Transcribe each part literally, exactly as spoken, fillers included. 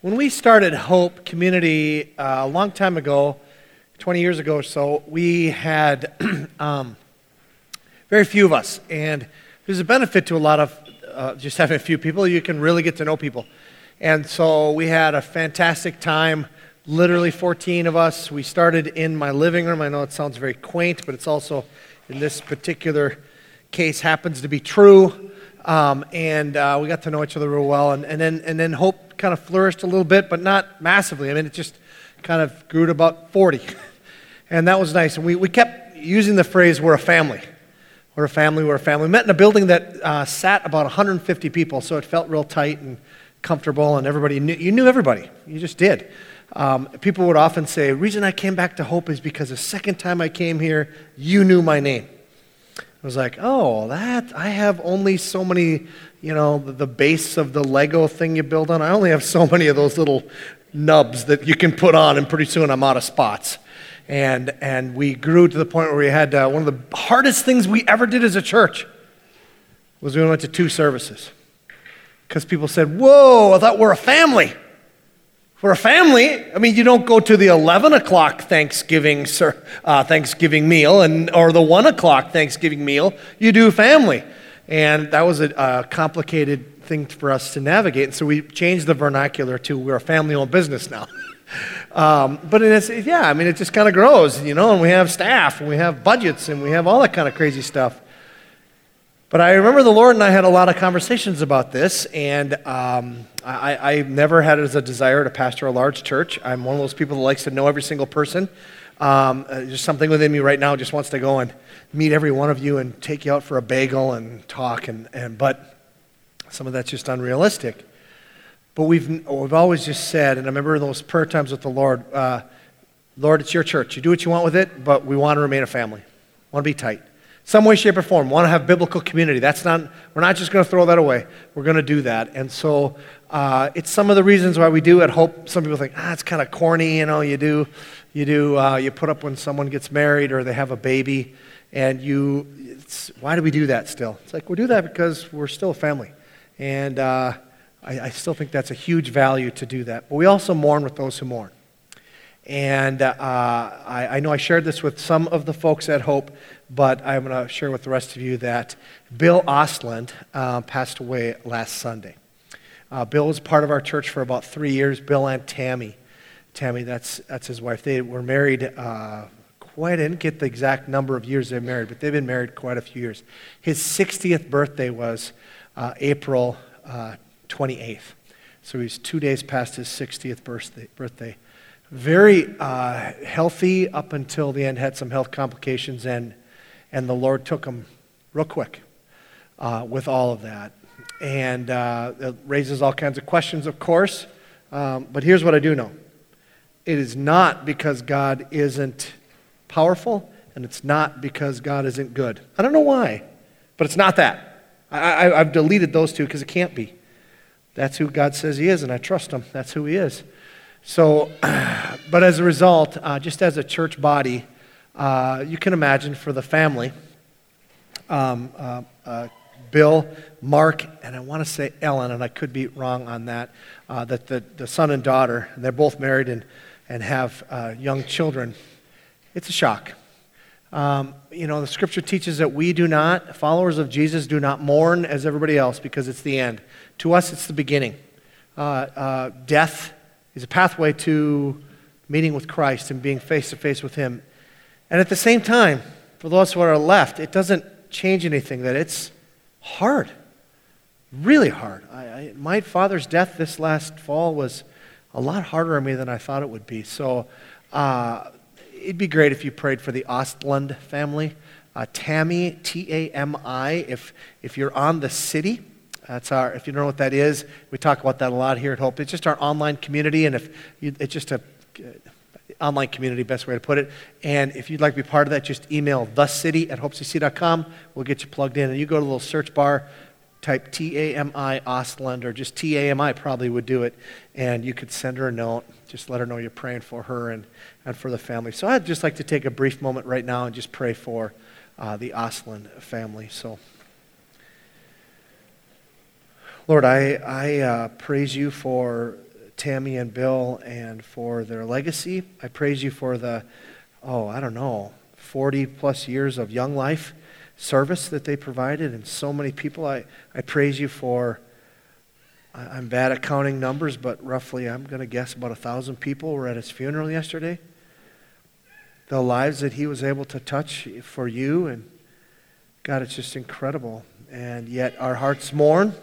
When we started Hope Community uh, a long time ago, twenty years ago or so, we had um, very few of us. And there's a benefit to a lot of uh, just having a few people. You can really get to know people. And so we had a fantastic time, literally fourteen of us. We started in my living room. I know it sounds very quaint, but it's also, in this particular case, happens to be true. Um, and uh, we got to know each other real well. And, and then and then Hope kind of flourished a little bit, but not massively. I mean, it just kind of grew to about forty. And that was nice. And we, we kept using the phrase, we're a family. We're a family, we're a family. We met in a building that uh, sat about one hundred fifty people, so it felt real tight and comfortable, and everybody knew, you knew everybody. You just did. Um, people would often say, the reason I came back to Hope is because the second time I came here, you knew my name. I was like, oh, that, I have only so many, you know, the, the base of the Lego thing you build on. I only have so many of those little nubs that you can put on, and pretty soon I'm out of spots. And and we grew to the point where we had uh, one of the hardest things we ever did as a church was we went to two services. Because people said, whoa, I thought we're a family. We're a family. I mean, you don't go to the eleven o'clock Thanksgiving uh, Thanksgiving meal and or the one o'clock Thanksgiving meal. You do family. And that was a, a complicated thing for us to navigate. And so we changed the vernacular to we're a family-owned business now. um, but it's, yeah, I mean, it just kind of grows, you know, and we have staff, and we have budgets, and we have all that kind of crazy stuff. But I remember the Lord and I had a lot of conversations about this, and um, I, I never had it as a desire to pastor a large church. I'm one of those people that likes to know every single person. Um, uh, there's something within me right now just wants to go and meet every one of you and take you out for a bagel and talk, and, and but some of that's just unrealistic. But we've we've always just said, and I remember those prayer times with the Lord, uh, Lord, it's your church. You do what you want with it, but we want to remain a family. We want to be tight. Some way, shape, or form. We want to have biblical community. That's not, we're not just going to throw that away. We're going to do that. And so uh, it's some of the reasons why we do at Hope. Some people think, ah, it's kind of corny, you know, you do, you do, uh, you put up when someone gets married or they have a baby, and you, it's, why do we do that still? It's like, we do that because we're still a family. And uh, I, I still think that's a huge value to do that. But we also mourn with those who mourn. And uh, I, I know I shared this with some of the folks at Hope, but I'm going to share with the rest of you that Bill Ostland uh, passed away last Sunday. Uh, Bill was part of our church for about three years. Bill and Tammy. Tammy, that's that's his wife. They were married uh, quite, I didn't get the exact number of years they were married, but they've been married quite a few years. His sixtieth birthday was uh, April uh, twenty-eighth. So he's two days past his sixtieth birthday. birthday. Very uh, healthy up until the end, had some health complications, and and the Lord took him real quick uh, with all of that. And uh, it raises all kinds of questions, of course, um, but here's what I do know. It is not because God isn't powerful, and it's not because God isn't good. I don't know why, but it's not that. I, I, I've deleted those two because it can't be. That's who God says he is, and I trust him. That's who he is. So, but as a result, uh, just as a church body, uh, you can imagine for the family, um, uh, uh, Bill, Mark, and I want to say Ellen, and I could be wrong on that, uh, that the, the son and daughter, and they're both married and, and have uh, young children. It's a shock. Um, you know, the scripture teaches that we do not, followers of Jesus, do not mourn as everybody else because it's the end. To us, it's the beginning. Uh, uh, death is a pathway to meeting with Christ and being face-to-face with him. And at the same time, for those who are left, it doesn't change anything, that it's hard, really hard. I, I, my father's death this last fall was a lot harder on me than I thought it would be. So uh, it'd be great if you prayed for the Ostland family. Uh, Tammy, T A M I, if, if you're on the city. That's our, if you don't know what that is, we talk about that a lot here at Hope. It's just our online community, and if you, it's just a uh, online community, best way to put it. And if you'd like to be part of that, just email the city at hope c c dot com. We'll get you plugged in, and you go to the little search bar, type T A M I Ostland, or just T A M I probably would do it, and you could send her a note. Just let her know you're praying for her and, and for the family. So I'd just like to take a brief moment right now and just pray for uh, the Ostland family. So. Lord, I, I uh, praise you for Tammy and Bill and for their legacy. I praise you for the, oh, I don't know, forty plus years of Young Life service that they provided and so many people. I, I praise you for, I, I'm bad at counting numbers, but roughly I'm going to guess about a thousand people were at his funeral yesterday. The lives that he was able to touch for you, and God, it's just incredible. And yet our hearts mourn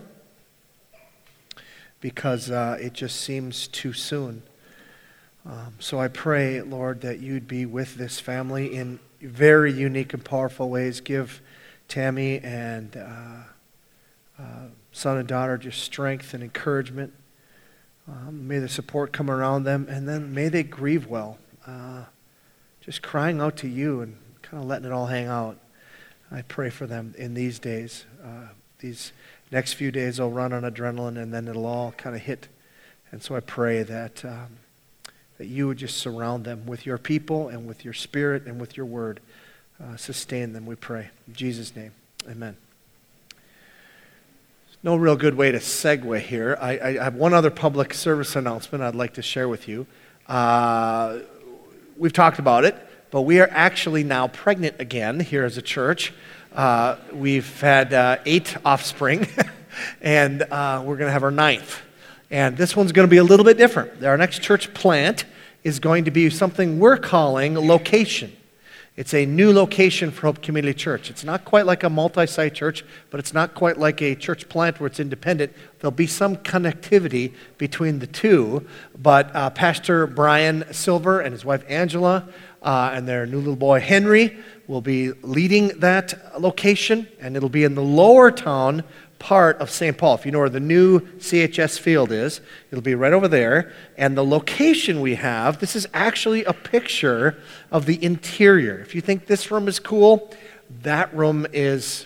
because uh, it just seems too soon. Um, so I pray, Lord, that you'd be with this family in very unique and powerful ways. Give Tammy and uh, uh, son and daughter just strength and encouragement. Um, may the support come around them, and then may they grieve well. Uh, just crying out to you and kind of letting it all hang out. I pray for them in these days. Uh, these next few days they'll run on adrenaline, and then it'll all kind of hit. And so I pray that um, that you would just surround them with your people and with your spirit and with your word. Uh, sustain them, we pray. In Jesus' name, amen. There's no real good way to segue here. I, I have one other public service announcement I'd like to share with you. Uh, we've talked about it, but we are actually now pregnant again here as a church. Uh, we've had uh, eight offspring, and uh, we're going to have our ninth. And this one's going to be a little bit different. Our next church plant is going to be something we're calling location. It's a new location for Hope Community Church. It's not quite like a multi-site church, but it's not quite like a church plant where it's independent. There'll be some connectivity between the two. But uh, Pastor Brian Silver and his wife Angela uh, and their new little boy Henry will be leading that location, and it'll be in the lower town part of Saint Paul. If you know where the new C H S field is, it'll be right over there. And the location we have, this is actually a picture of the interior. If you think this room is cool, that room is,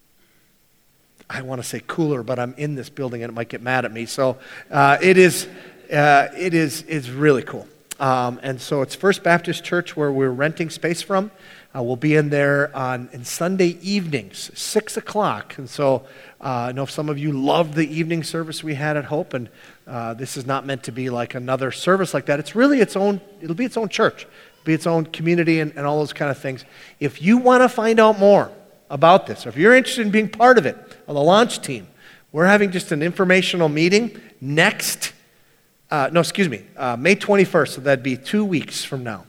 I want to say cooler, but I'm in this building and it might get mad at me. So uh, it is, uh, it is, it's really cool. Um, and so it's First Baptist Church where we're renting space from. Uh, we'll be in there on in Sunday evenings, six o'clock. And so uh, I know some of you loved the evening service we had at Hope, and uh, this is not meant to be like another service like that. It's really its own, it'll be its own church, it'll be its own community and, and all those kind of things. If you want to find out more about this, or if you're interested in being part of it, of the launch team, we're having just an informational meeting next, uh, no, excuse me, uh, May twenty-first, so that'd be two weeks from now.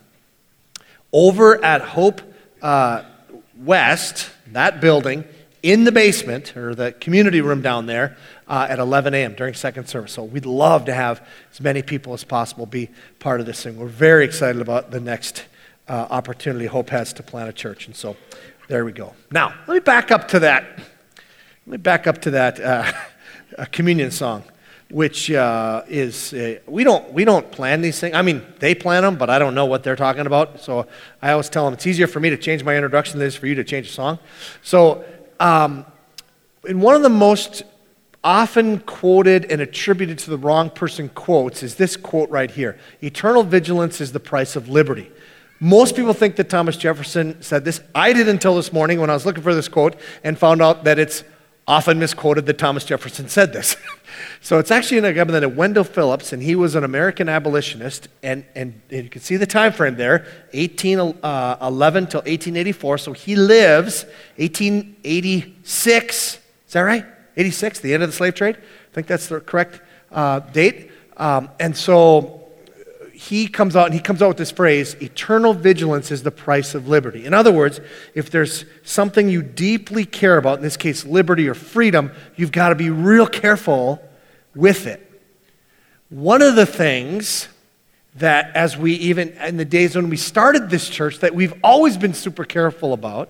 Over at Hope Uh, West, that building, in the basement, or the community room down there, uh, at eleven a.m. during second service. So we'd love to have as many people as possible be part of this thing. We're very excited about the next uh, opportunity Hope has to plant a church. And so there we go. Now, let me back up to that. Let me back up to that uh, communion song, which uh, is, uh, we don't we don't plan these things. I mean, they plan them, but I don't know what they're talking about. So I always tell them it's easier for me to change my introduction than it is for you to change a song. So um, in one of the most often quoted and attributed to the wrong person quotes is this quote right here: "Eternal vigilance is the price of liberty." Most people think that Thomas Jefferson said this. I did until this morning when I was looking for this quote and found out that it's often misquoted that Thomas Jefferson said this. So it's actually a guy by the name of Wendell Phillips, and he was an American abolitionist, and, and, and you can see the time frame there, eighteen eleven till eighteen eighty-four, so he lives eighteen eighty-six, is that right? eighty-six, the end of the slave trade? I think that's the correct uh, date. Um, and so he comes out and he comes out with this phrase, eternal vigilance is the price of liberty. In other words, if there's something you deeply care about, in this case liberty or freedom, you've got to be real careful with it. One of the things that as we even, in the days when we started this church, that we've always been super careful about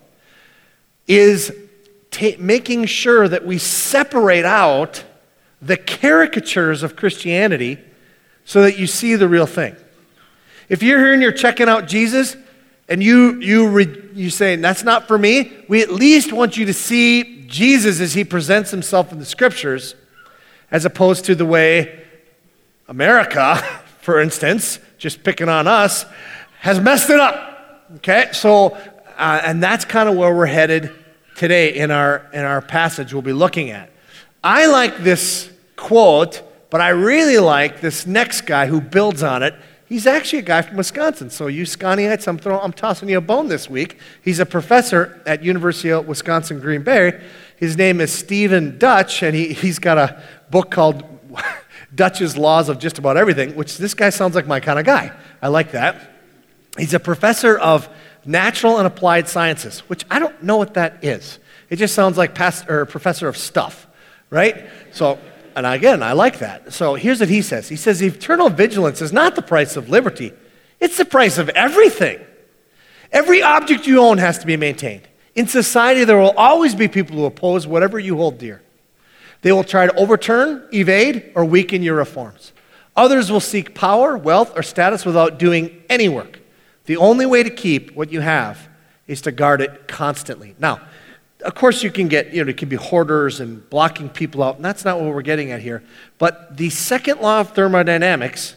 is ta- making sure that we separate out the caricatures of Christianity so that you see the real thing. If you're here and you're checking out Jesus and you you re, you say, that's not for me, we at least want you to see Jesus as he presents himself in the scriptures, as opposed to the way America, for instance, just picking on us, has messed it up. Okay? So, uh, and that's kind of where we're headed today in our in our passage we'll be looking at. I like this quote But I really like this next guy who builds on it. He's actually a guy from Wisconsin. So you Scottiites, I'm, throwing, I'm tossing you a bone this week. He's a professor at University of Wisconsin Green Bay. His name is Stephen Dutch, and he, he's got a book called Dutch's Laws of Just About Everything, which this guy sounds like my kind of guy. I like that. He's a professor of natural and applied sciences, which I don't know what that is. It just sounds like past, or professor of stuff, right? So, and again, I like that. So here's what he says. He says, eternal vigilance is not the price of liberty. It's the price of everything. Every object you own has to be maintained. In society, there will always be people who oppose whatever you hold dear. They will try to overturn, evade, or weaken your reforms. Others will seek power, wealth, or status without doing any work. The only way to keep what you have is to guard it constantly. Now, of course, you can get, you know, it can be hoarders and blocking people out, and that's not what we're getting at here. But the second law of thermodynamics,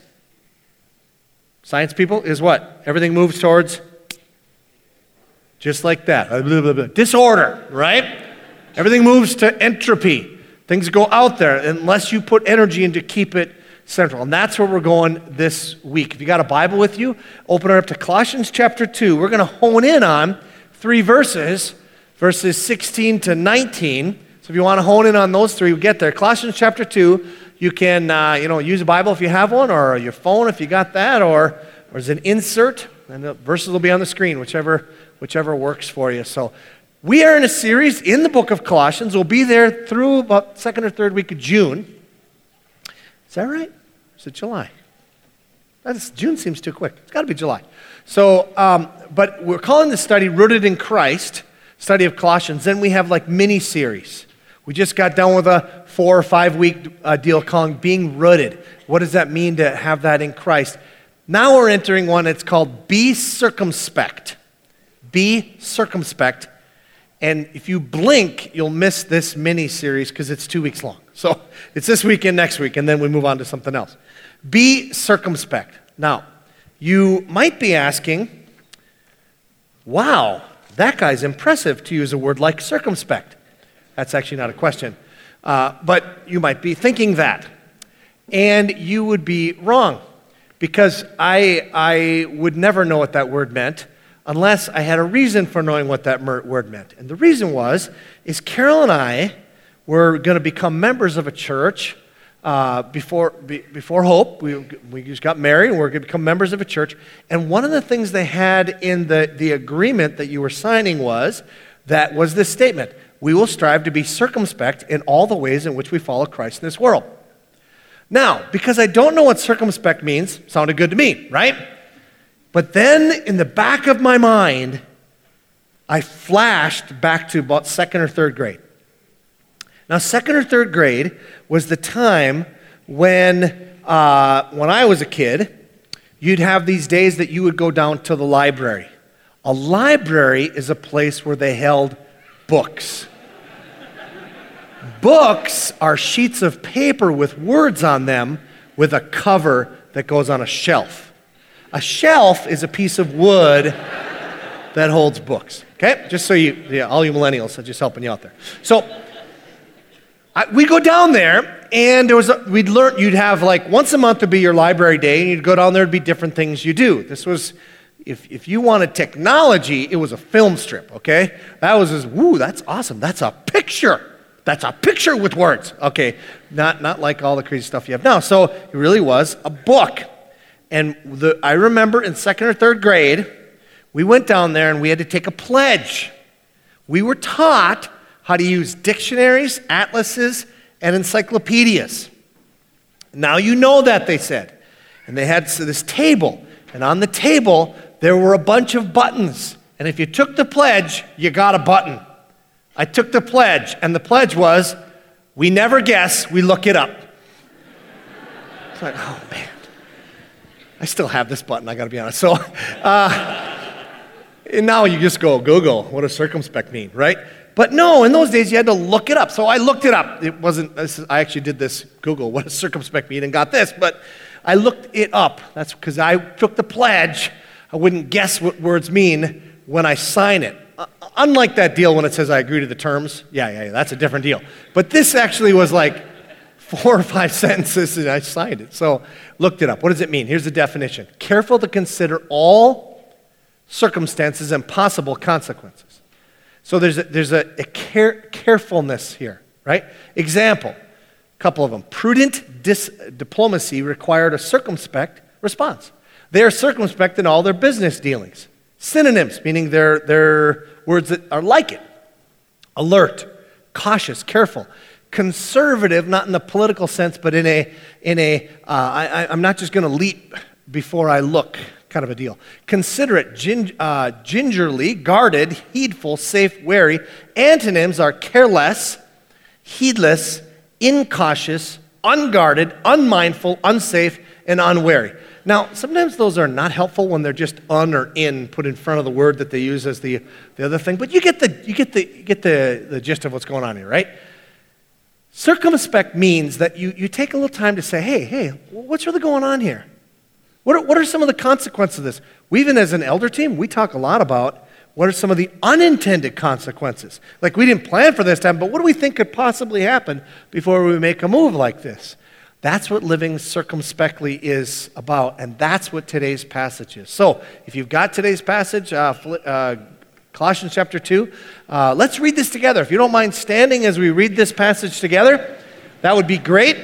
science people, is what? Everything moves towards just like that. Blah, blah, blah. Disorder, right? Everything moves to entropy. Things go out there unless you put energy in to keep it central. And that's where we're going this week. If you got a Bible with you, open it up to Colossians chapter two. We're going to hone in on three verses, verses sixteen to nineteen. So if you want to hone in on those three, we get there. Colossians chapter two, you can uh, you know, use a Bible if you have one, or your phone if you got that, or, or as an insert, and the verses will be on the screen, whichever, whichever works for you. So we are in a series in the book of Colossians. We'll be there through about second or third week of June. Is that right? Is it July? That's, June seems too quick. It's got to be July. So, um, but we're calling the study Rooted in Christ, study of Colossians. Then we have like mini-series. We just got done with a four or five week uh, deal calling Being Rooted. What does that mean to have that in Christ? Now we're entering one that's called Be Circumspect. Be Circumspect. And if you blink, you'll miss this mini-series because it's two weeks long. So it's this week and next week, and then we move on to something else. Be circumspect. Now, you might be asking, wow, that guy's impressive, to use a word like circumspect. That's actually not a question. Uh, but you might be thinking that. And you would be wrong, because I, I would never know what that word meant unless I had a reason for knowing what that word meant. And the reason was, is Carol and I were going to become members of a church uh, before be, before Hope. We, we just got married, and we we're going to become members of a church. And one of the things they had in the, the agreement that you were signing was, that was this statement: we will strive to be circumspect in all the ways in which we follow Christ in this world. Now, because I don't know what circumspect means, sounded good to me, right? But then in the back of my mind, I flashed back to about second or third grade. Now, second or third grade was the time when, uh, when I was a kid, you'd have these days that you would go down to the library. A library is a place where they held books. Books are sheets of paper with words on them with a cover that goes on a shelf. A shelf is a piece of wood that holds books. Okay? Just so you, yeah, all you millennials, I'm just helping you out there. So, I, we go down there, and there was a, we'd learn, you'd have like once a month would be your library day, and you'd go down there, there'd be different things you do. This was, if, if you wanted technology, it was a film strip, okay? That was just, woo, that's awesome. That's a picture. That's a picture with words. Okay, not, not like all the crazy stuff you have now. So it really was a book. And the, I remember in second or third grade, we went down there and we had to take a pledge. We were taught how to use dictionaries, atlases, and encyclopedias. Now you know that, they said. And they had this table. And on the table, there were a bunch of buttons. And if you took the pledge, you got a button. I took the pledge, and the pledge was, we never guess, we look it up. It's like, oh, man. I still have this button, I got to be honest. So, uh, and now you just go, Google, what does circumspect mean, right? But no, in those days you had to look it up. So I looked it up. It wasn't, this is, I actually did this Google, what does circumspect mean, and got this, but I looked it up. That's because I took the pledge. I wouldn't guess what words mean when I sign it. Uh, unlike that deal when it says I agree to the terms. Yeah, yeah, yeah, that's a different deal. But this actually was like four or five sentences, and I signed it. So looked it up. What does it mean? Here's the definition. Careful to consider all circumstances and possible consequences. So there's a, there's a, a care, carefulness here, right? Example, a couple of them. Prudent dis- diplomacy required a circumspect response. They are circumspect in all their business dealings. Synonyms, meaning they're, they're words that are like it. Alert, cautious, careful. Conservative, not in the political sense, but in a, in a uh, I, I'm not just going to leap before I look kind of a deal. Considerate, gin, uh, gingerly, guarded, heedful, safe, wary. Antonyms are careless, heedless, incautious, unguarded, unmindful, unsafe, and unwary. Now, sometimes those are not helpful when they're just un or in put in front of the word that they use as the, the other thing, but you get the you get the you get the, the gist of what's going on here, right? Circumspect means that you, you take a little time to say, hey, hey, what's really going on here? What are, what are some of the consequences of this? We, even as an elder team, we talk a lot about what are some of the unintended consequences. Like, we didn't plan for this time, but what do we think could possibly happen before we make a move like this? That's what living circumspectly is about, and that's what today's passage is. So, if you've got today's passage, uh, uh, Colossians chapter two, uh, let's read this together. If you don't mind standing as we read this passage together, that would be great.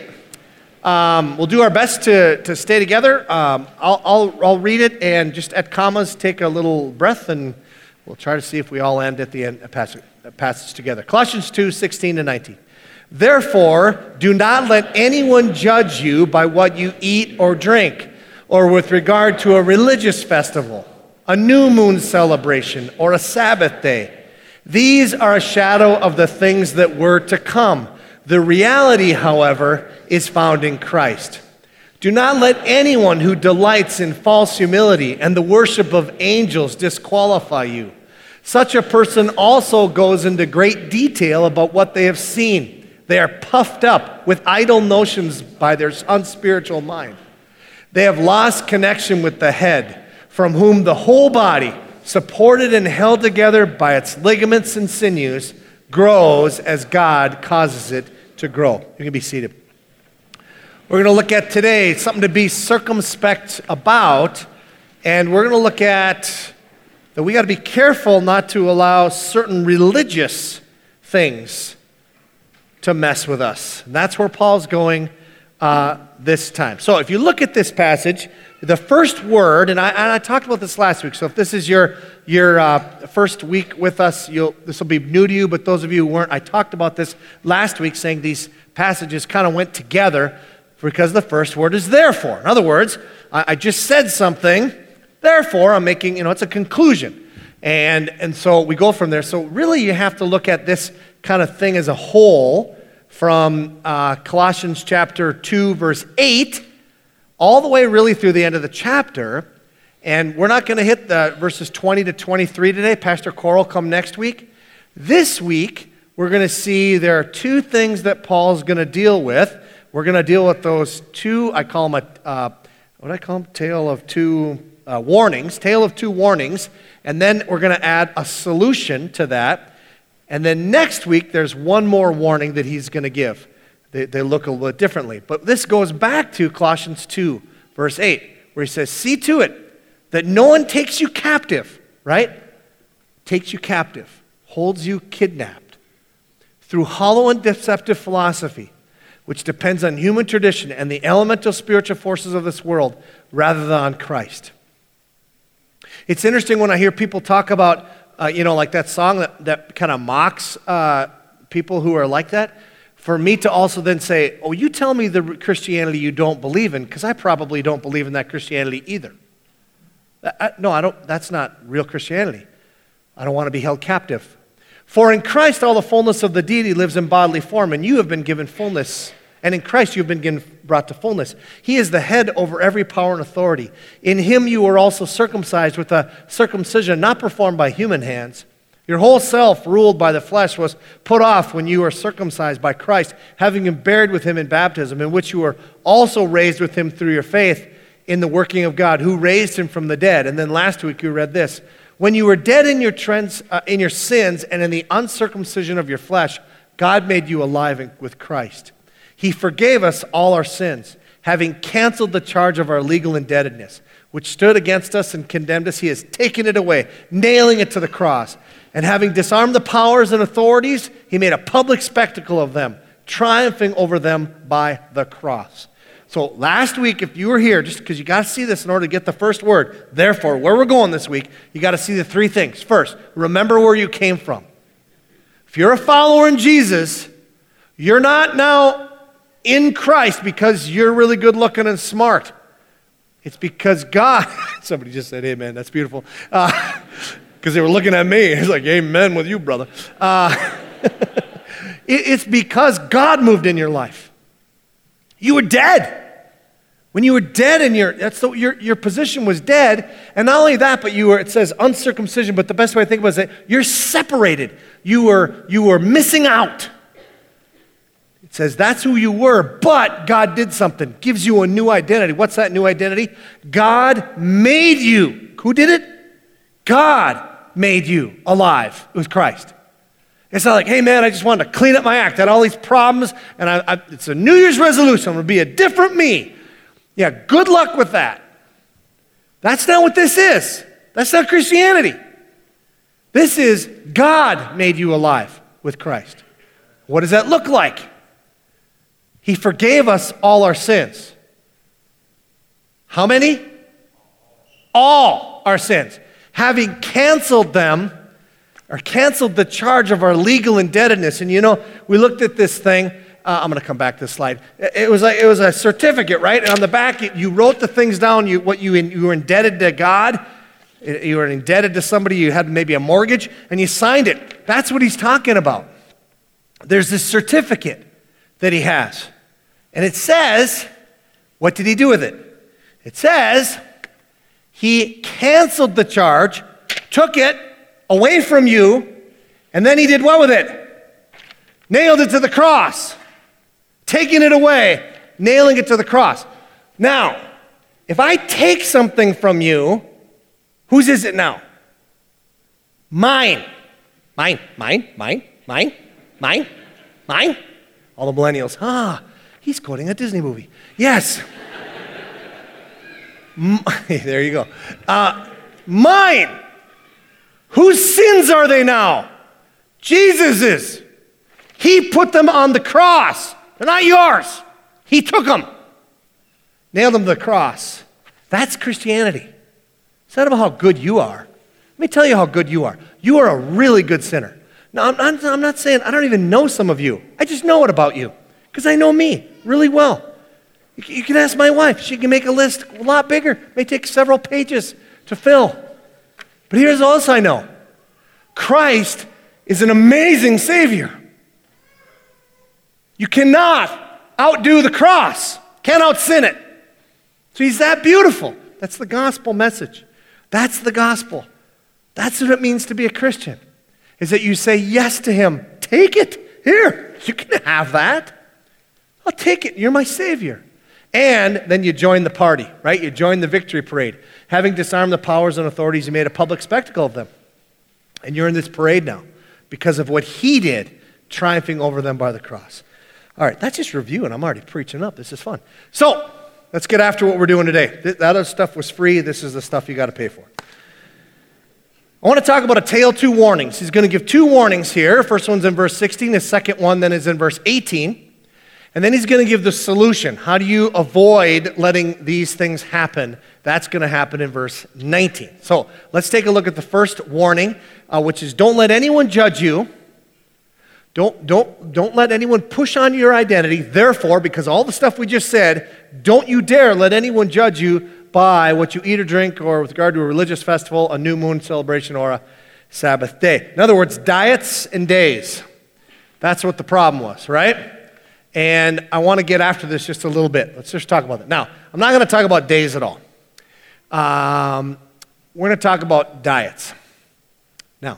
Um, we'll do our best to, to stay together. Um, I'll, I'll, I'll read it, and just at commas, take a little breath, and we'll try to see if we all end at the end a passage, a passage together. Colossians two, sixteen to nineteen. Therefore, do not let anyone judge you by what you eat or drink, or with regard to a religious festival, a new moon celebration, or a Sabbath day. These are a shadow of the things that were to come. The reality, however, is found in Christ. Do not let anyone who delights in false humility and the worship of angels disqualify you. Such a person also goes into great detail about what they have seen. They are puffed up with idle notions by their unspiritual mind. They have lost connection with the head, from whom the whole body, supported and held together by its ligaments and sinews, grows as God causes it to grow. You can be seated. We're going to look at today something to be circumspect about, and we're going to look at that we got to be careful not to allow certain religious things to mess with us. And that's where Paul's going uh, this time. So if you look at this passage, the first word, and I, and I talked about this last week, so if this is your your uh, first week with us, you'll, this will be new to you, but those of you who weren't, I talked about this last week, saying these passages kind of went together because the first word is therefore. In other words, I, I just said something, therefore I'm making, you know, it's a conclusion. And, and so we go from there. So really you have to look at this kind of thing as a whole from uh, Colossians chapter two, verse eight, all the way really through the end of the chapter. And we're not going to hit the verses twenty to twenty-three today. Pastor Coral will come next week. This week, we're going to see there are two things that Paul's going to deal with. We're going to deal with those two, I call them a, uh, what do I call them? Tale of two uh, warnings, tale of two warnings. And then we're going to add a solution to that. And then next week, there's one more warning that he's going to give. They, they look a little bit differently. But this goes back to Colossians two, verse eight, where he says, see to it that no one takes you captive, right? Takes you captive, holds you kidnapped through hollow and deceptive philosophy, which depends on human tradition and the elemental spiritual forces of this world rather than on Christ. It's interesting when I hear people talk about, uh, you know, like that song that, that kind of mocks uh, people who are like that, for me to also then say, oh, you tell me the Christianity you don't believe in, because I probably don't believe in that Christianity either. I, no, I don't. That's not real Christianity. I don't want to be held captive. For in Christ all the fullness of the deity lives in bodily form, and you have been given fullness. And in Christ you have been given, brought to fullness. He is the head over every power and authority. In him you were also circumcised with a circumcision not performed by human hands. Your whole self, ruled by the flesh, was put off when you were circumcised by Christ, having been buried with him in baptism, in which you were also raised with him through your faith in the working of God, who raised him from the dead. And then last week you read this. When you were dead in your trends, uh, in your sins and in the uncircumcision of your flesh, God made you alive in, with Christ. He forgave us all our sins, having canceled the charge of our legal indebtedness, which stood against us and condemned us. He has taken it away, nailing it to the cross. And having disarmed the powers and authorities, he made a public spectacle of them, triumphing over them by the cross. So last week, if you were here, just because you got to see this in order to get the first word, therefore, where we're going this week, you got to see the three things. First, remember where you came from. If you're a follower in Jesus, you're not now in Christ because you're really good looking and smart. It's because God, somebody just said, amen, that's beautiful. Uh, because they were looking at me. It's like, amen with you, brother. Uh, it, it's because God moved in your life. You were dead. When you were dead in your, that's the, your, your position was dead. And not only that, but you were, it says uncircumcision, but the best way to think about it is that you're separated. You were, you were missing out. It says that's who you were, but God did something, gives you a new identity. What's that new identity? God made you. Who did it? God made you alive. It was Christ. It's not like, hey man, I just wanted to clean up my act. I had all these problems, and I, I, it's a New Year's resolution. I'm going to be a different me. Yeah, good luck with that. That's not what this is. That's not Christianity. This is God made you alive with Christ. What does that look like? He forgave us all our sins. How many? All our sins. Having canceled them, or canceled the charge of our legal indebtedness. And you know, we looked at this thing. Uh, I'm going to come back to this slide. It was like it was a certificate, right? And on the back, it, you wrote the things down. You what you in, you were indebted to God. You were indebted to somebody. You had maybe a mortgage, and you signed it. That's what he's talking about. There's this certificate that he has. And it says, what did he do with it? It says, he canceled the charge, took it away from you, and then he did what with it? Nailed it to the cross. Taking it away, nailing it to the cross. Now, if I take something from you, whose is it now? Mine. Mine, mine, mine, mine, mine, mine. All the millennials, ah, he's quoting a Disney movie. Yes. There you go. Uh, mine. Whose sins are they now? Jesus's. He put them on the cross. They're not yours. He took them. Nailed them to the cross. That's Christianity. It's not about how good you are. Let me tell you how good you are. You are a really good sinner. Now, I'm not, I'm not saying I don't even know some of you. I just know it about you because I know me really well. You, you can ask my wife. She can make a list a lot bigger. It may take several pages to fill. But here's all else I know. Christ is an amazing Savior. You cannot outdo the cross. Can't out-sin it. So he's that beautiful. That's the gospel message. That's the gospel. That's what it means to be a Christian. Is that you say yes to him. Take it. Here, you can have that. I'll take it. You're my Savior. And then you join the party, right? You join the victory parade. Having disarmed the powers and authorities, you made a public spectacle of them. And you're in this parade now because of what he did, triumphing over them by the cross. All right, that's just reviewing. I'm already preaching up. This is fun. So, let's get after what we're doing today. That other stuff was free. This is the stuff you got to pay for. I want to talk about a tale of two warnings. He's going to give two warnings here. First one's in verse sixteen. The second one then is in verse eighteen. And then he's going to give the solution. How do you avoid letting these things happen? That's going to happen in verse nineteen. So let's take a look at the first warning, uh, which is don't let anyone judge you. Don't, don't, don't let anyone push on your identity. Therefore, because all the stuff we just said, don't you dare let anyone judge you by what you eat or drink or with regard to a religious festival, a new moon celebration, or a Sabbath day. In other words, diets and days. That's what the problem was, right? And I want to get after this just a little bit. Let's just talk about it. Now, I'm not going to talk about days at all. Um, we're going to talk about diets. Now,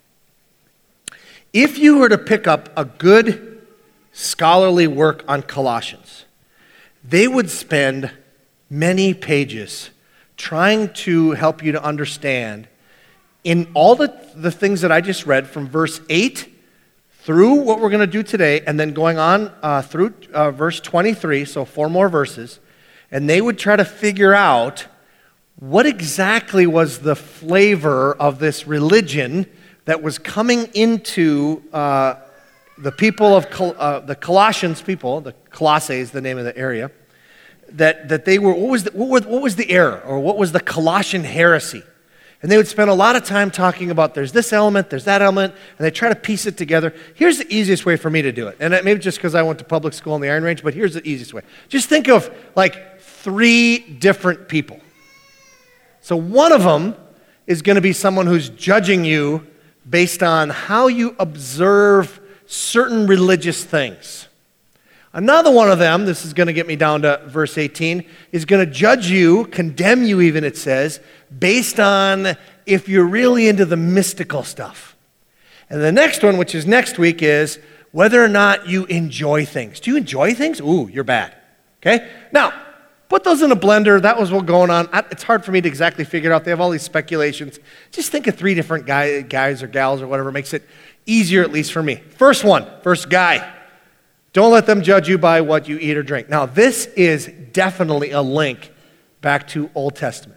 if you were to pick up a good scholarly work on Colossians, they would spend many pages trying to help you to understand in all the, the things that I just read from verse eight through what we're going to do today, and then going on uh, through uh, verse twenty-three, so four more verses, and they would try to figure out what exactly was the flavor of this religion that was coming into uh, the people of Col- uh, the Colossians people, the Colossae is the name of the area, that, that they were, what was, the, what, were, what was the error, or what was the Colossian heresy? And they would spend a lot of time talking about there's this element, there's that element, and they try to piece it together. Here's the easiest way for me to do it. And maybe just because I went to public school in the Iron Range, but here's the easiest way. Just think of like three different people. So one of them is going to be someone who's judging you based on how you observe certain religious things. Another one of them, this is going to get me down to verse eighteen, is going to judge you, condemn you even, it says, based on if you're really into the mystical stuff. And the next one, which is next week, is whether or not you enjoy things. Do you enjoy things? Ooh, you're bad. Okay? Now, put those in a blender. That was what's going on. It's hard for me to exactly figure it out. They have all these speculations. Just think of three different guy, guys or gals or whatever. Makes it easier, at least for me. First one, first guy. Don't let them judge you by what you eat or drink. Now, this is definitely a link back to Old Testament.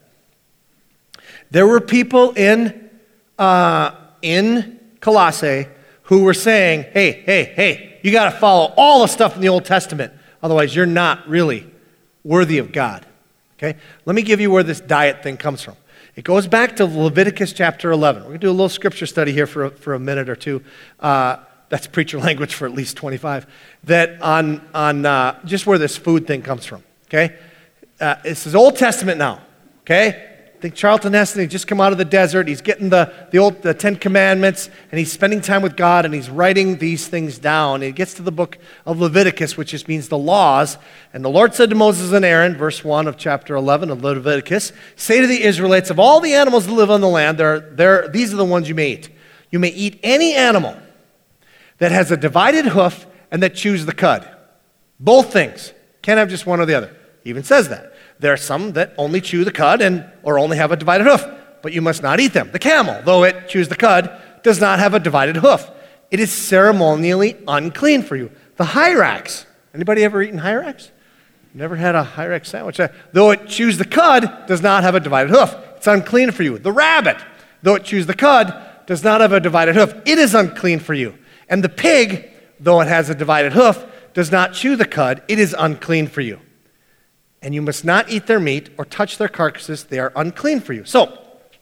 There were people in, uh, in Colossae who were saying, hey, hey, hey, you got to follow all the stuff in the Old Testament. Otherwise, you're not really worthy of God. Okay? Let me give you where this diet thing comes from. It goes back to Leviticus chapter eleven. We're going to do a little scripture study here for a, for a minute or two. Uh, that's preacher language for at least twenty-five. That on, on uh, just where this food thing comes from. Okay? Uh, this is Old Testament now. Okay? I think Charlton Heston, he just come out of the desert. He's getting the, the old the Ten Commandments, and he's spending time with God, and he's writing these things down. And he gets to the book of Leviticus, which just means the laws. And the Lord said to Moses and Aaron, verse one of chapter eleven of Leviticus, say to the Israelites, of all the animals that live on the land, there, there, these are the ones you may eat. You may eat any animal that has a divided hoof and that chews the cud. Both things. Can't have just one or the other. He even says that. There are some that only chew the cud and or only have a divided hoof, but you must not eat them. The camel, though it chews the cud, does not have a divided hoof. It is ceremonially unclean for you. The hyrax. Anybody ever eaten hyrax? Never had a hyrax sandwich? Though it chews the cud, does not have a divided hoof. It's unclean for you. The rabbit, though it chews the cud, does not have a divided hoof. It is unclean for you. And the pig, though it has a divided hoof, does not chew the cud. It is unclean for you. And you must not eat their meat or touch their carcasses. They are unclean for you. So,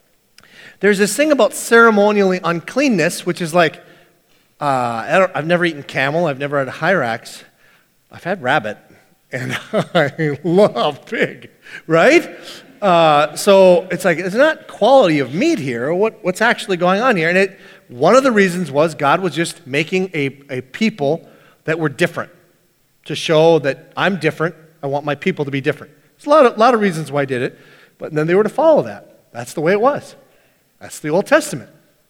there's this thing about ceremonially uncleanness, which is like, uh, I don't, I've never eaten camel. I've never had hyrax. I've had rabbit. And I love pig, right? Uh, so, it's like, it's not quality of meat here. What, what's actually going on here? And it, one of the reasons was God was just making a, a people that were different to show that I'm different. I want my people to be different. There's a lot of, lot of reasons why I did it, but then they were to follow that. That's the way it was. That's the Old Testament.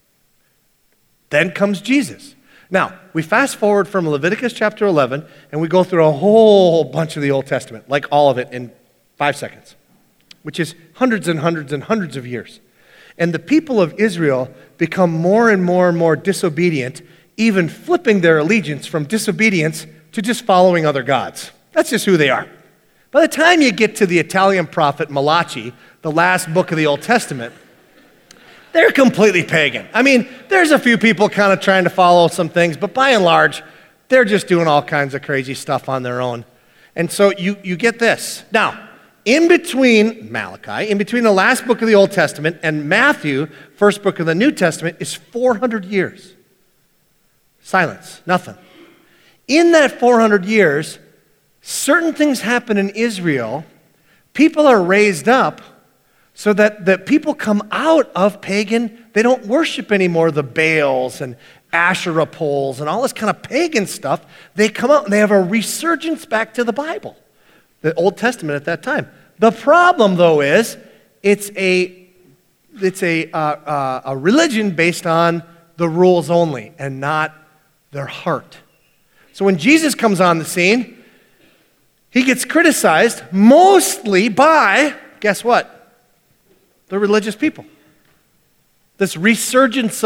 Then comes Jesus. Now, we fast forward from Leviticus chapter eleven, and we go through a whole bunch of the Old Testament, like all of it in five seconds, which is hundreds and hundreds and hundreds of years. And the people of Israel become more and more and more disobedient, even flipping their allegiance from disobedience to just following other gods. That's just who they are. By the time you get to the Italian prophet Malachi, the last book of the Old Testament, they're completely pagan. I mean, there's a few people kind of trying to follow some things, but by and large, they're just doing all kinds of crazy stuff on their own. And so you, you get this. Now, in between Malachi, in between the last book of the Old Testament and Matthew, first book of the New Testament, is four hundred years. Silence, nothing. In that four hundred years, certain things happen in Israel. People are raised up so that the people come out of pagan. They don't worship anymore the Baals and Asherah poles and all this kind of pagan stuff. They come out and they have a resurgence back to the Bible, the Old Testament at that time. The problem, though, is it's a it's a uh, uh, a religion based on the rules only and not their heart. So when Jesus comes on the scene, he gets criticized mostly by, guess what? The religious people. This resurgence of,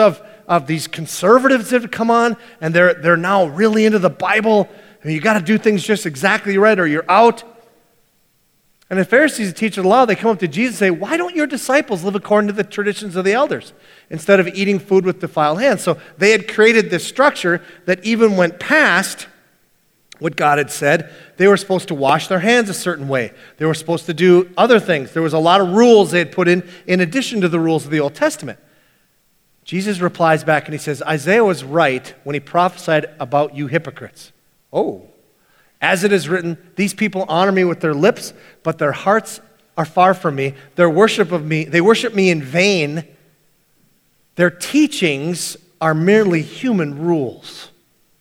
of these conservatives that have come on, and they're, they're now really into the Bible, and you got to do things just exactly right or you're out. And the Pharisees, the teachers of the law, they come up to Jesus and say, why don't your disciples live according to the traditions of the elders instead of eating food with defiled hands? So they had created this structure that even went past what God had said. They were supposed to wash their hands a certain way. They were supposed to do other things. There was a lot of rules they had put in in addition to the rules of the Old Testament. Jesus replies back and he says, Isaiah was right when he prophesied about you hypocrites. Oh, as it is written, these people honor me with their lips, but their hearts are far from me. Their worship of me, they worship me in vain. Their teachings are merely human rules.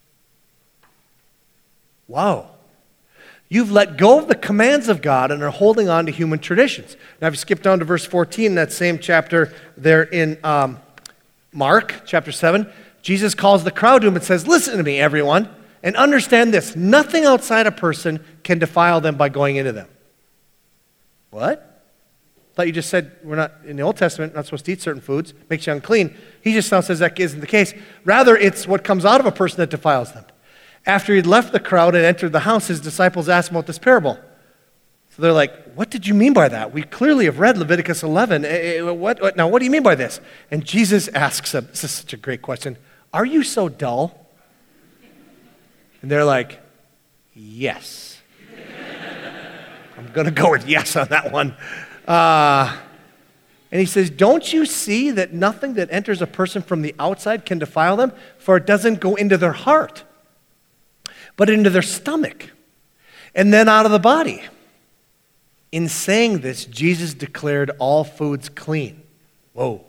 Wow. You've let go of the commands of God and are holding on to human traditions. Now, if you skip down to verse fourteen, that same chapter there in um, Mark, chapter seven, Jesus calls the crowd to him and says, listen to me, everyone, and understand this. Nothing outside a person can defile them by going into them. What? I thought you just said we're not, in the Old Testament, not supposed to eat certain foods, makes you unclean. He just now says that isn't the case. Rather, it's what comes out of a person that defiles them. After he'd left the crowd and entered the house, his disciples asked him about this parable. So they're like, what did you mean by that? We clearly have read Leviticus eleven. What, what, now, what do you mean by this? And Jesus asks them, this is such a great question, are you so dull? And they're like, yes. I'm going to go with yes on that one. Uh, and he says, don't you see that nothing that enters a person from the outside can defile them? For it doesn't go into their heart, but into their stomach, and then out of the body. In saying this, Jesus declared all foods clean. Whoa.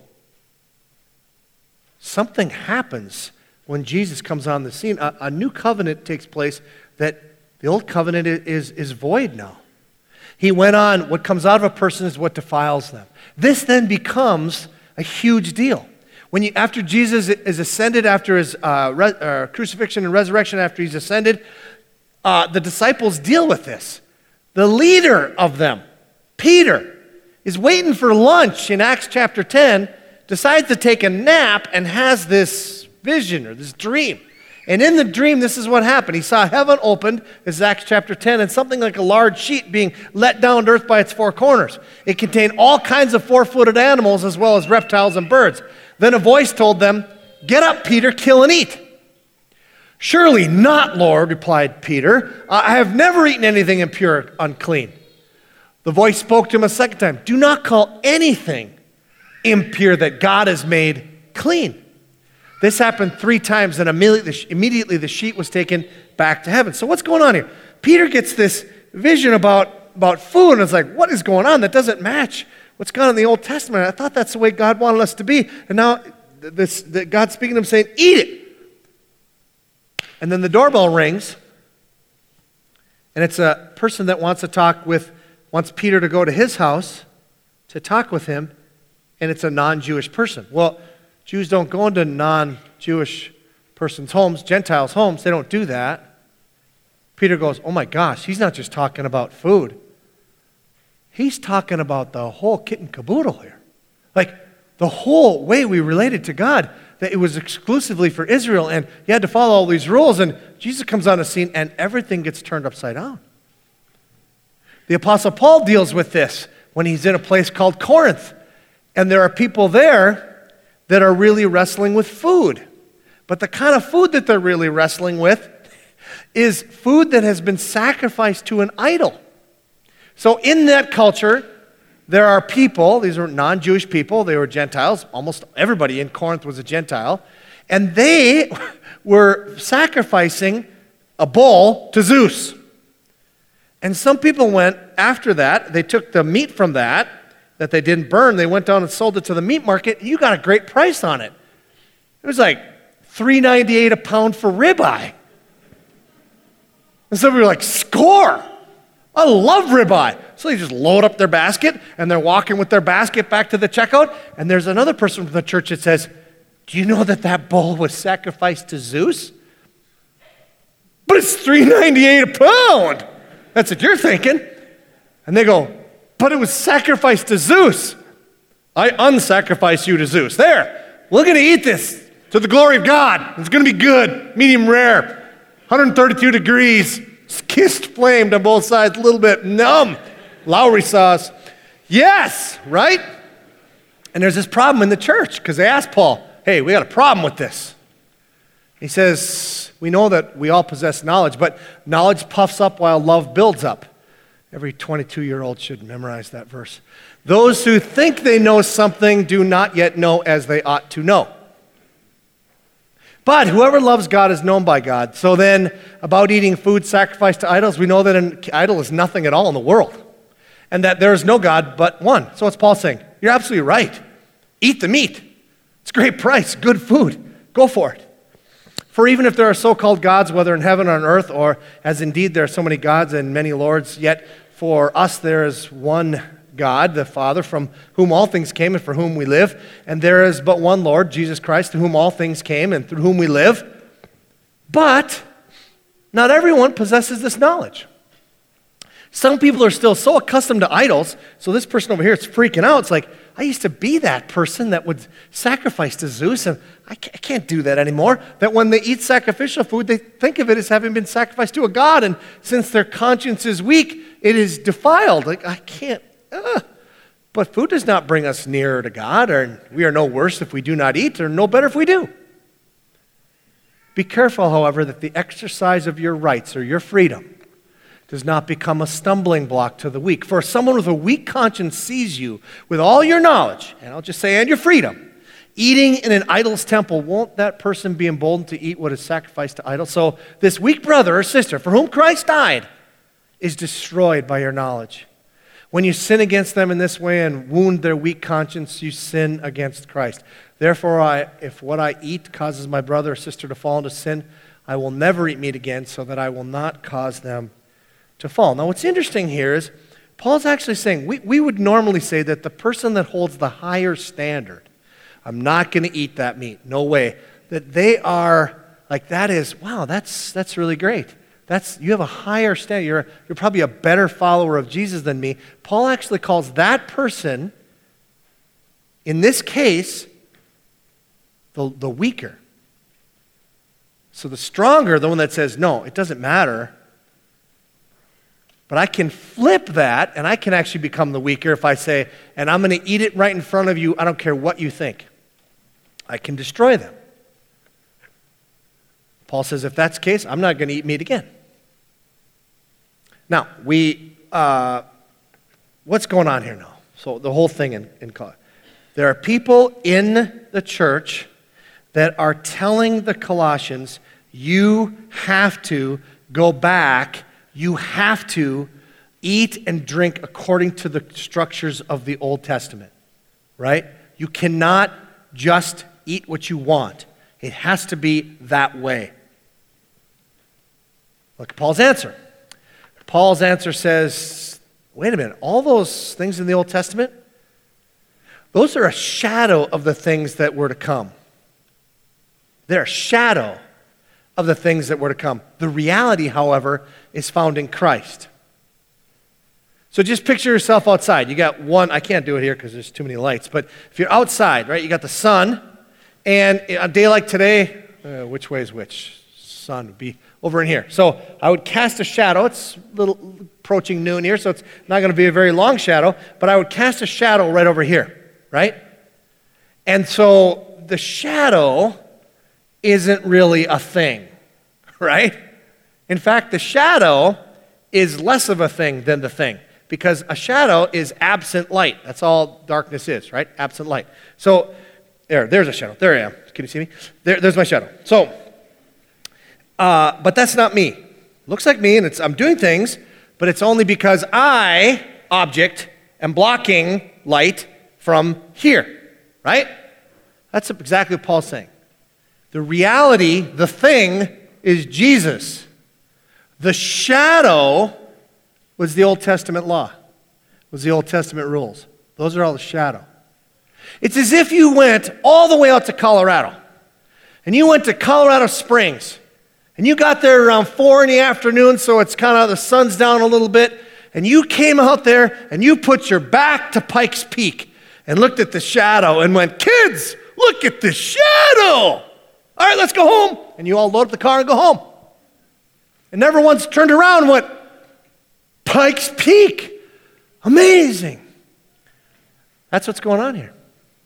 Something happens when Jesus comes on the scene. A, a new covenant takes place that the old covenant is, is void now. He went on, what comes out of a person is what defiles them. This then becomes a huge deal. When you, after Jesus is ascended, after his uh, re, uh, crucifixion and resurrection, after he's ascended, uh, the disciples deal with this. The leader of them, Peter, is waiting for lunch in Acts chapter ten, decides to take a nap, and has this vision or this dream. And in the dream, this is what happened. He saw heaven opened, this is Acts chapter ten, and something like a large sheet being let down to earth by its four corners. It contained all kinds of four-footed animals as well as reptiles and birds. Then a voice told them, get up, Peter, kill and eat. Surely not, Lord, replied Peter. I have never eaten anything impure, unclean. The voice spoke to him a second time. Do not call anything impure that God has made clean. This happened three times, and immediately, immediately the sheet was taken back to heaven. So what's going on here? Peter gets this vision about, about food, and it's like, what is going on? That doesn't match what's gone on in the Old Testament. I thought that's the way God wanted us to be. And now this, the, God's speaking to him saying, eat it. And then the doorbell rings, and it's a person that wants to talk with, wants Peter to go to his house to talk with him, and it's a non-Jewish person. Well, Jews don't go into non-Jewish persons' homes, Gentiles' homes. They don't do that. Peter goes, oh my gosh, he's not just talking about food. He's talking about the whole kit and caboodle here. Like the whole way we related to God, that it was exclusively for Israel, and you had to follow all these rules, and Jesus comes on the scene, and everything gets turned upside down. The Apostle Paul deals with this when he's in a place called Corinth, and there are people there that are really wrestling with food. But the kind of food that they're really wrestling with is food that has been sacrificed to an idol. So in that culture, there are people, these are non-Jewish people, they were Gentiles, almost everybody in Corinth was a Gentile, and they were sacrificing a bull to Zeus. And some people went after that, they took the meat from that, that they didn't burn, they went down and sold it to the meat market. You got a great price on it. It was like three ninety-eight a pound for ribeye. And some people were like, score! I love ribeye. So they just load up their basket, and they're walking with their basket back to the checkout, and there's another person from the church that says, do you know that that bull was sacrificed to Zeus? But it's three ninety-eight a pound. That's what you're thinking. And they go, but it was sacrificed to Zeus. I unsacrifice you to Zeus. There, we're going to eat this. to the glory of God. It's going to be good, medium rare, one hundred thirty-two degrees, kissed flamed on both sides, a little bit numb, Lowry sauce. Yes, right? And there's this problem in the church because they asked Paul, hey, we got a problem with this. He says, we know that we all possess knowledge, but knowledge puffs up while love builds up. Every twenty-two-year-old should memorize that verse. Those who think they know something do not yet know as they ought to know. But whoever loves God is known by God. So then, about eating food sacrificed to idols, we know that an idol is nothing at all in the world, and that there is no God but one. So what's Paul saying? You're absolutely right. Eat the meat. It's a great price, good food. Go for it. For even if there are so-called gods, whether in heaven or on earth, or as indeed there are so many gods and many lords, yet for us there is one God, the Father, from whom all things came and for whom we live. And there is but one Lord, Jesus Christ, to whom all things came and through whom we live. But not everyone possesses this knowledge. Some people are still so accustomed to idols, so this person over here is freaking out. It's like, I used to be that person that would sacrifice to Zeus, and I can't do that anymore. That when they eat sacrificial food, they think of it as having been sacrificed to a god, and since their conscience is weak, it is defiled. Like, I can't. Uh. But food does not bring us nearer to God, or we are no worse if we do not eat, or no better if we do. Be careful, however, that the exercise of your rights or your freedom does not become a stumbling block to the weak. For if someone with a weak conscience sees you with all your knowledge, and I'll just say, and your freedom, eating in an idol's temple, won't that person be emboldened to eat what is sacrificed to idols? So this weak brother or sister for whom Christ died is destroyed by your knowledge. When you sin against them in this way and wound their weak conscience, you sin against Christ. Therefore, I, if what I eat causes my brother or sister to fall into sin, I will never eat meat again so that I will not cause them to fall. Now, what's interesting here is Paul's actually saying, we, we would normally say that the person that holds the higher standard, I'm not going to eat that meat, no way, that they are, like that is, wow, that's that's really great. That's, you have a higher standard. You're, you're probably a better follower of Jesus than me. Paul actually calls that person, in this case, the, the weaker. So the stronger, the one that says, no, it doesn't matter. But I can flip that, and I can actually become the weaker if I say, and I'm going to eat it right in front of you. I don't care what you think. I can destroy them. Paul says, if that's the case, I'm not going to eat meat again. Now, we, uh, what's going on here now? So the whole thing in, in there are people in the church that are telling the Colossians, you have to go back, you have to eat and drink according to the structures of the Old Testament, right? You cannot just eat what you want. It has to be that way. Look at Paul's answer. Paul's answer says, wait a minute, all those things in the Old Testament, those are a shadow of the things that were to come. They're a shadow of the things that were to come. The reality, however, is found in Christ. So just picture yourself outside. You got one, I can't do it here because there's too many lights, but if you're outside, right, you got the sun, and a day like today, uh, which way is which? Sun would be over in here. So I would cast a shadow. It's a little approaching noon here, so it's not going to be a very long shadow, but I would cast a shadow right over here, right? And so the shadow isn't really a thing, right? In fact, the shadow is less of a thing than the thing, because a shadow is absent light. That's all darkness is, right? Absent light. So there, there's a shadow. There I am. Can you see me? There, there's my shadow. So, uh, but that's not me. Looks like me, and it's I'm doing things, but it's only because I, object, am blocking light from here, right? That's exactly what Paul's saying. The reality, the thing, is Jesus. The shadow was the Old Testament law, was the Old Testament rules. Those are all the shadow. It's as if you went all the way out to Colorado, and you went to Colorado Springs, and you got there around four in the afternoon, so it's kind of, the sun's down a little bit, and you came out there, and you put your back to Pikes Peak, and looked at the shadow, and went, kids, look at the shadow! All right, let's go home. And you all load up the car and go home. And never once turned around and went, Pikes Peak. Amazing. That's what's going on here.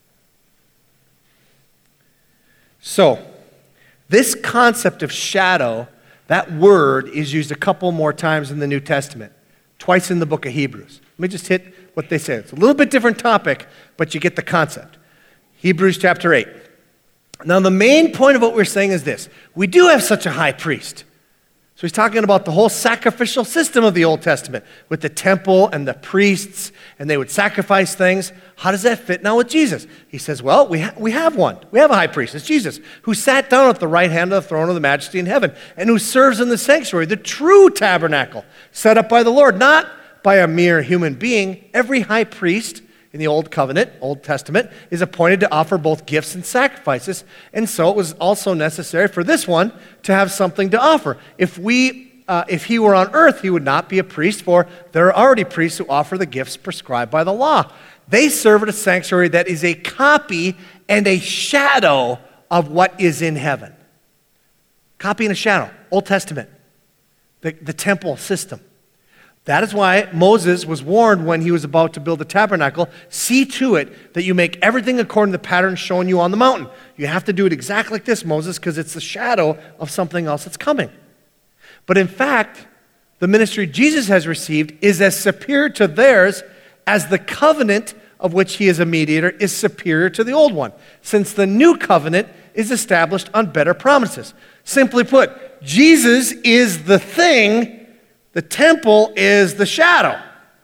So, this concept of shadow, that word is used a couple more times in the New Testament, twice in the book of Hebrews. Let me just hit what they say. It's a little bit different topic, but you get the concept. Hebrews chapter eight. Now, the main point of what we're saying is this. We do have such a high priest. So he's talking about the whole sacrificial system of the Old Testament with the temple and the priests, and they would sacrifice things. How does that fit now with Jesus? He says, well, we, ha- we have one. We have a high priest. It's Jesus, who sat down at the right hand of the throne of the majesty in heaven and who serves in the sanctuary, the true tabernacle set up by the Lord, not by a mere human being. Every high priest in the Old Covenant, Old Testament, is appointed to offer both gifts and sacrifices. And so it was also necessary for this one to have something to offer. If we, uh, if he were on earth, he would not be a priest, for there are already priests who offer the gifts prescribed by the law. They serve at a sanctuary that is a copy and a shadow of what is in heaven. Copy and a shadow, Old Testament, the, the temple system. That is why Moses was warned when he was about to build the tabernacle, see to it that you make everything according to the pattern shown you on the mountain. You have to do it exactly like this, Moses, because it's the shadow of something else that's coming. But in fact, the ministry Jesus has received is as superior to theirs as the covenant of which he is a mediator is superior to the old one, since the new covenant is established on better promises. Simply put, Jesus is the thing. The temple is the shadow.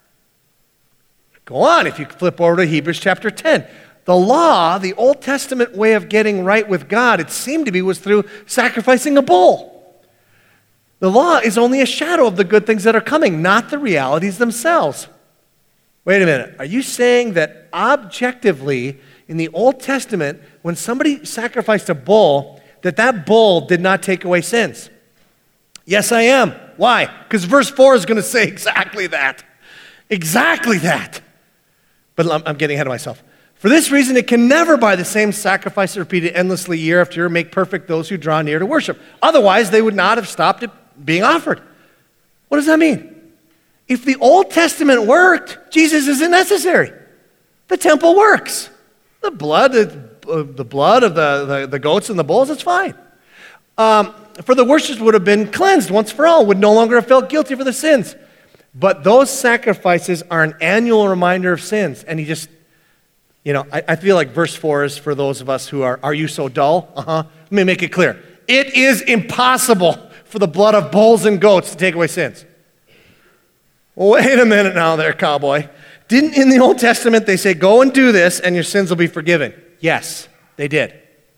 Go on, if you flip over to Hebrews chapter ten. The law, the Old Testament way of getting right with God, it seemed to be, was through sacrificing a bull. The law is only a shadow of the good things that are coming, not the realities themselves. Wait a minute. Are you saying that objectively, in the Old Testament, when somebody sacrificed a bull, that that bull did not take away sins? Yes, I am. Why? Because verse four is going to say exactly that. Exactly that. But I'm, I'm getting ahead of myself. For this reason, it can never, by the same sacrifice repeated endlessly year after year, make perfect those who draw near to worship. Otherwise, they would not have stopped it being offered. What does that mean? If the Old Testament worked, Jesus isn't necessary. The temple works. The blood, the, the blood of the, the, the goats and the bulls, it's fine. Um, for the worshippers would have been cleansed once for all, would no longer have felt guilty for the sins. But those sacrifices are an annual reminder of sins. And he just, you know, I, I feel like verse four is for those of us who are, are you so dull? Uh-huh. Let me make it clear. It is impossible for the blood of bulls and goats to take away sins. Well, wait a minute now there, cowboy. Didn't in the Old Testament they say, go and do this and your sins will be forgiven? Yes, they did.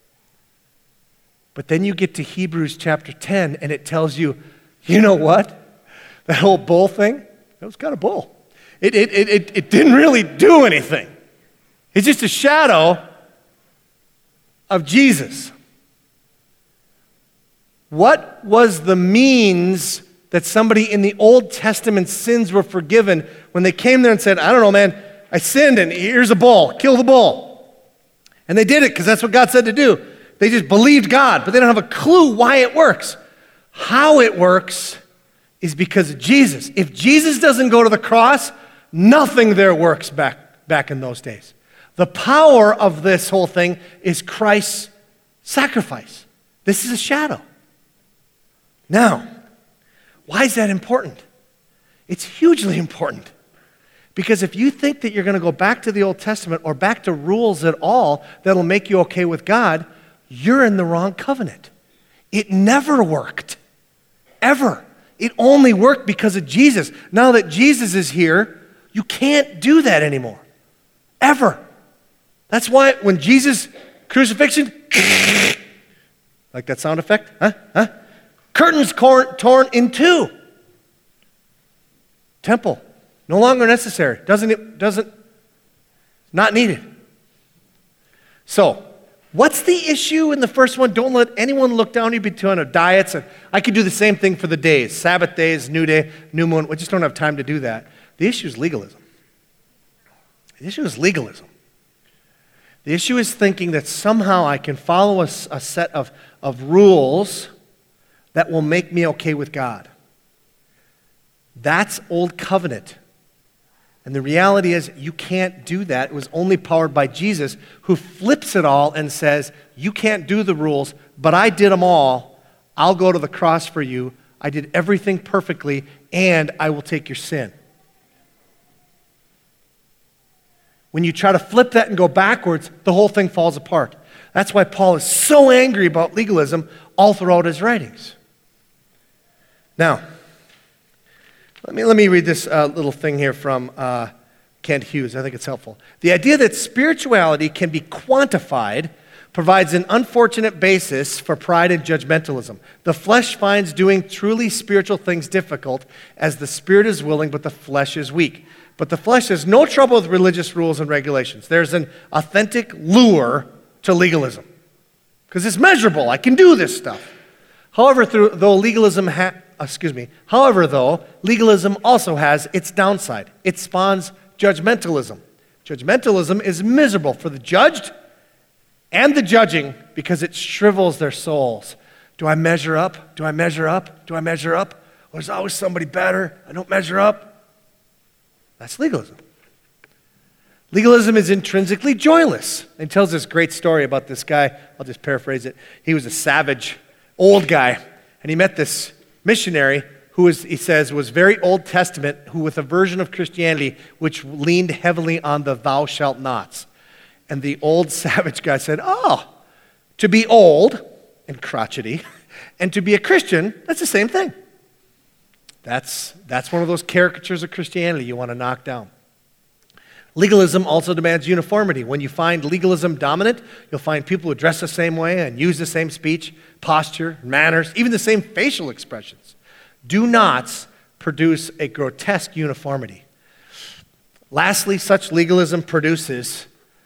But then you get to Hebrews chapter ten, and it tells you, you know what? That whole bull thing, that was kind of bull. It, it, it, it, it didn't really do anything. It's just a shadow of Jesus. What was the means that somebody in the Old Testament sins were forgiven when they came there and said, I don't know, man, I sinned, and here's a bull. Kill the bull. And they did it because that's what God said to do. They just believed God, but they don't have a clue why it works. How it works is because of Jesus. If Jesus doesn't go to the cross, nothing there works back, back in those days. The power of this whole thing is Christ's sacrifice. This is a shadow. Now, why is that important? It's hugely important. Because if you think that you're going to go back to the Old Testament or back to rules at all that'll make you okay with God, you're in the wrong covenant. It never worked. Ever. It only worked because of Jesus. Now that Jesus is here, you can't do that anymore. Ever. That's why when Jesus, crucifixion, like that sound effect, huh? Huh? Curtains torn in two. Temple, no longer necessary. Doesn't it, doesn't, not needed. So, what's the issue in the first one? Don't let anyone look down on you between diets. I could do the same thing for the days. Sabbath days, new day, new moon. We just don't have time to do that. The issue is legalism. The issue is legalism. The issue is thinking that somehow I can follow a, a set of, of rules that will make me okay with God. That's old covenant. And the reality is you can't do that. It was only powered by Jesus, who flips it all and says, you can't do the rules, but I did them all. I'll go to the cross for you. I did everything perfectly, and I will take your sin. When you try to flip that and go backwards, the whole thing falls apart. That's why Paul is so angry about legalism all throughout his writings. Now, let me, let me read this uh, little thing here from uh, Kent Hughes. I think it's helpful. The idea that spirituality can be quantified provides an unfortunate basis for pride and judgmentalism. The flesh finds doing truly spiritual things difficult, as the spirit is willing, but the flesh is weak. But the flesh has no trouble with religious rules and regulations. There's an authentic lure to legalism, because it's measurable. I can do this stuff. However, through, though legalism ha- excuse me, however, though, legalism also has its downside. It spawns judgmentalism. Judgmentalism is miserable for the judged and the judging, because it shrivels their souls. Do I measure up? Do I measure up? Do I measure up? Well, there's always somebody better. I don't measure up. That's legalism. Legalism is intrinsically joyless. And tells this great story about this guy. I'll just paraphrase it. He was a savage, old guy, and he met this missionary who was, he says, was very Old Testament, who with a version of Christianity which leaned heavily on the thou shalt nots. And the old savage guy said, oh, to be old and crotchety and to be a Christian, that's the same thing. That's, that's one of those caricatures of Christianity you want to knock down. Legalism also demands uniformity. When you find legalism dominant, you'll find people who dress the same way and use the same speech, posture, manners, even the same facial expressions. Do nots produce a grotesque uniformity. Lastly, such legalism produces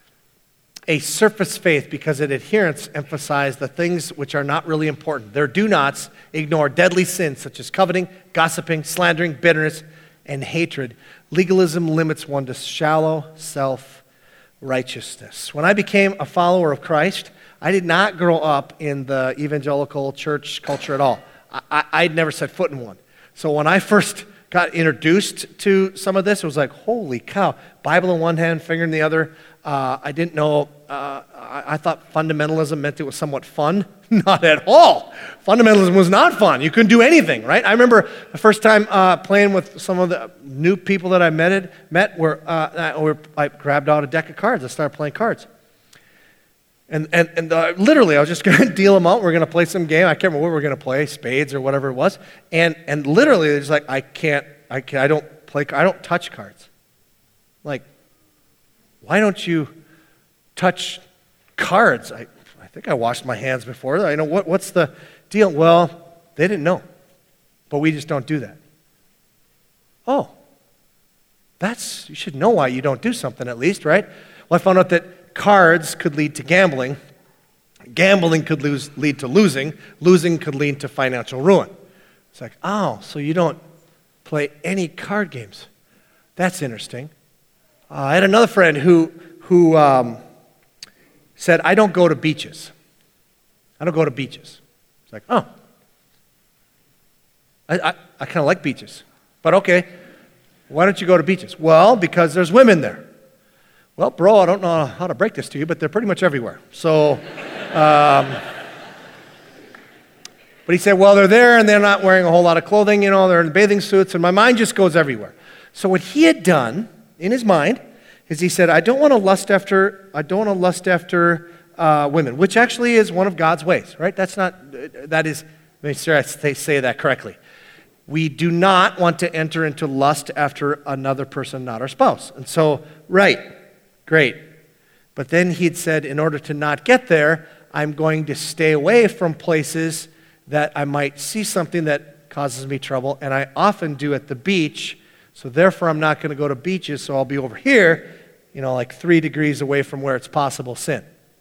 a surface faith, because its adherents emphasize the things which are not really important. Their do-nots ignore deadly sins such as coveting, gossiping, slandering, bitterness, and hatred. Legalism limits one to shallow self-righteousness. When I became a follower of Christ, I did not grow up in the evangelical church culture at all. I, I, I'd never set foot in one. So when I first got introduced to some of this, it was like, holy cow, Bible in one hand, finger in the other. Uh, I didn't know, uh, I, I thought fundamentalism meant it was somewhat fun. Not at all. Fundamentalism was not fun. You couldn't do anything, right? I remember the first time uh, playing with some of the new people that I met, met where, uh, where I grabbed out a deck of cards. I started playing cards. And and, and uh, literally, I was just going to deal them out. We're going to play some game. I can't remember what we were going to play, spades or whatever it was. And and literally, it's like, I can't, I can't, I don't play, I don't touch cards. Like, why don't you touch cards? I, I think I washed my hands before. I know what, what's the deal? Well, they didn't know, but we just don't do that. Oh, that's, you should know why you don't do something at least, right? Well, I found out that cards could lead to gambling. Gambling could lose, lead to losing. Losing could lead to financial ruin. It's like, oh, so you don't play any card games. That's interesting. Uh, I had another friend who who um, said, I don't go to beaches. I don't go to beaches. It's like, oh. I, I, I kind of like beaches. But okay, why don't you go to beaches? Well, because there's women there. Well, bro, I don't know how to break this to you, but they're pretty much everywhere. So, um, but he said, well, they're there and they're not wearing a whole lot of clothing, you know, they're in bathing suits, and my mind just goes everywhere. So what he had done in his mind is he said, I don't want to lust after, I don't want to lust after uh, women, which actually is one of God's ways, right? That's not, that is, make sure I say that correctly. We do not want to enter into lust after another person, not our spouse. And so, right, great. But then he'd said, in order to not get there, I'm going to stay away from places that I might see something that causes me trouble, and I often do at the beach. So therefore, I'm not going to go to beaches, so I'll be over here, you know, like three degrees away from where it's possible sin.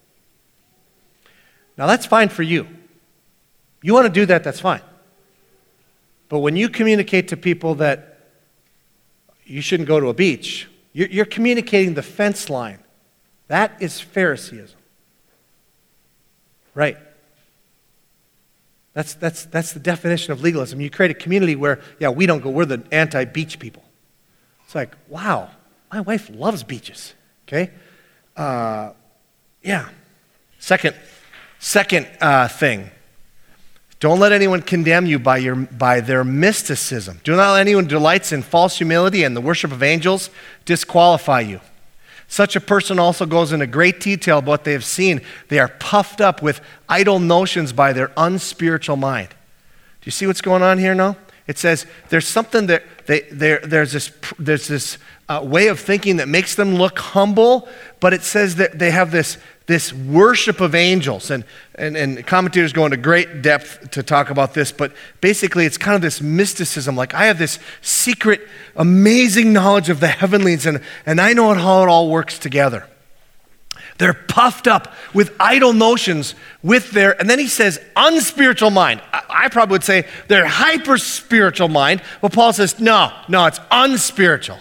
Now, that's fine for you. You want to do that, that's fine. But when you communicate to people that you shouldn't go to a beach, you're, you're communicating the fence line That is Phariseeism. Right. That's, that's, that's the definition of legalism. You create a community where, yeah, we don't go, we're the anti-beach people. It's like, wow, my wife loves beaches, okay? Uh, yeah. Second, second uh, thing, don't let anyone condemn you by, your, by their mysticism. Do not let anyone who delights in false humility and the worship of angels disqualify you. Such a person also goes into great detail about what they have seen. They are puffed up with idle notions by their unspiritual mind. Do you see what's going on here now? It says there's something that they, there's this, there's this uh, way of thinking that makes them look humble, but it says that they have this, this worship of angels. And, and, and commentators go into great depth to talk about this, but basically it's kind of this mysticism. Like, I have this secret, amazing knowledge of the heavenlies, and, and I know how it all works together. They're puffed up with idle notions with their, and then he says, unspiritual mind. I, I probably would say their hyper-spiritual mind. But Paul says, no, no, it's unspiritual.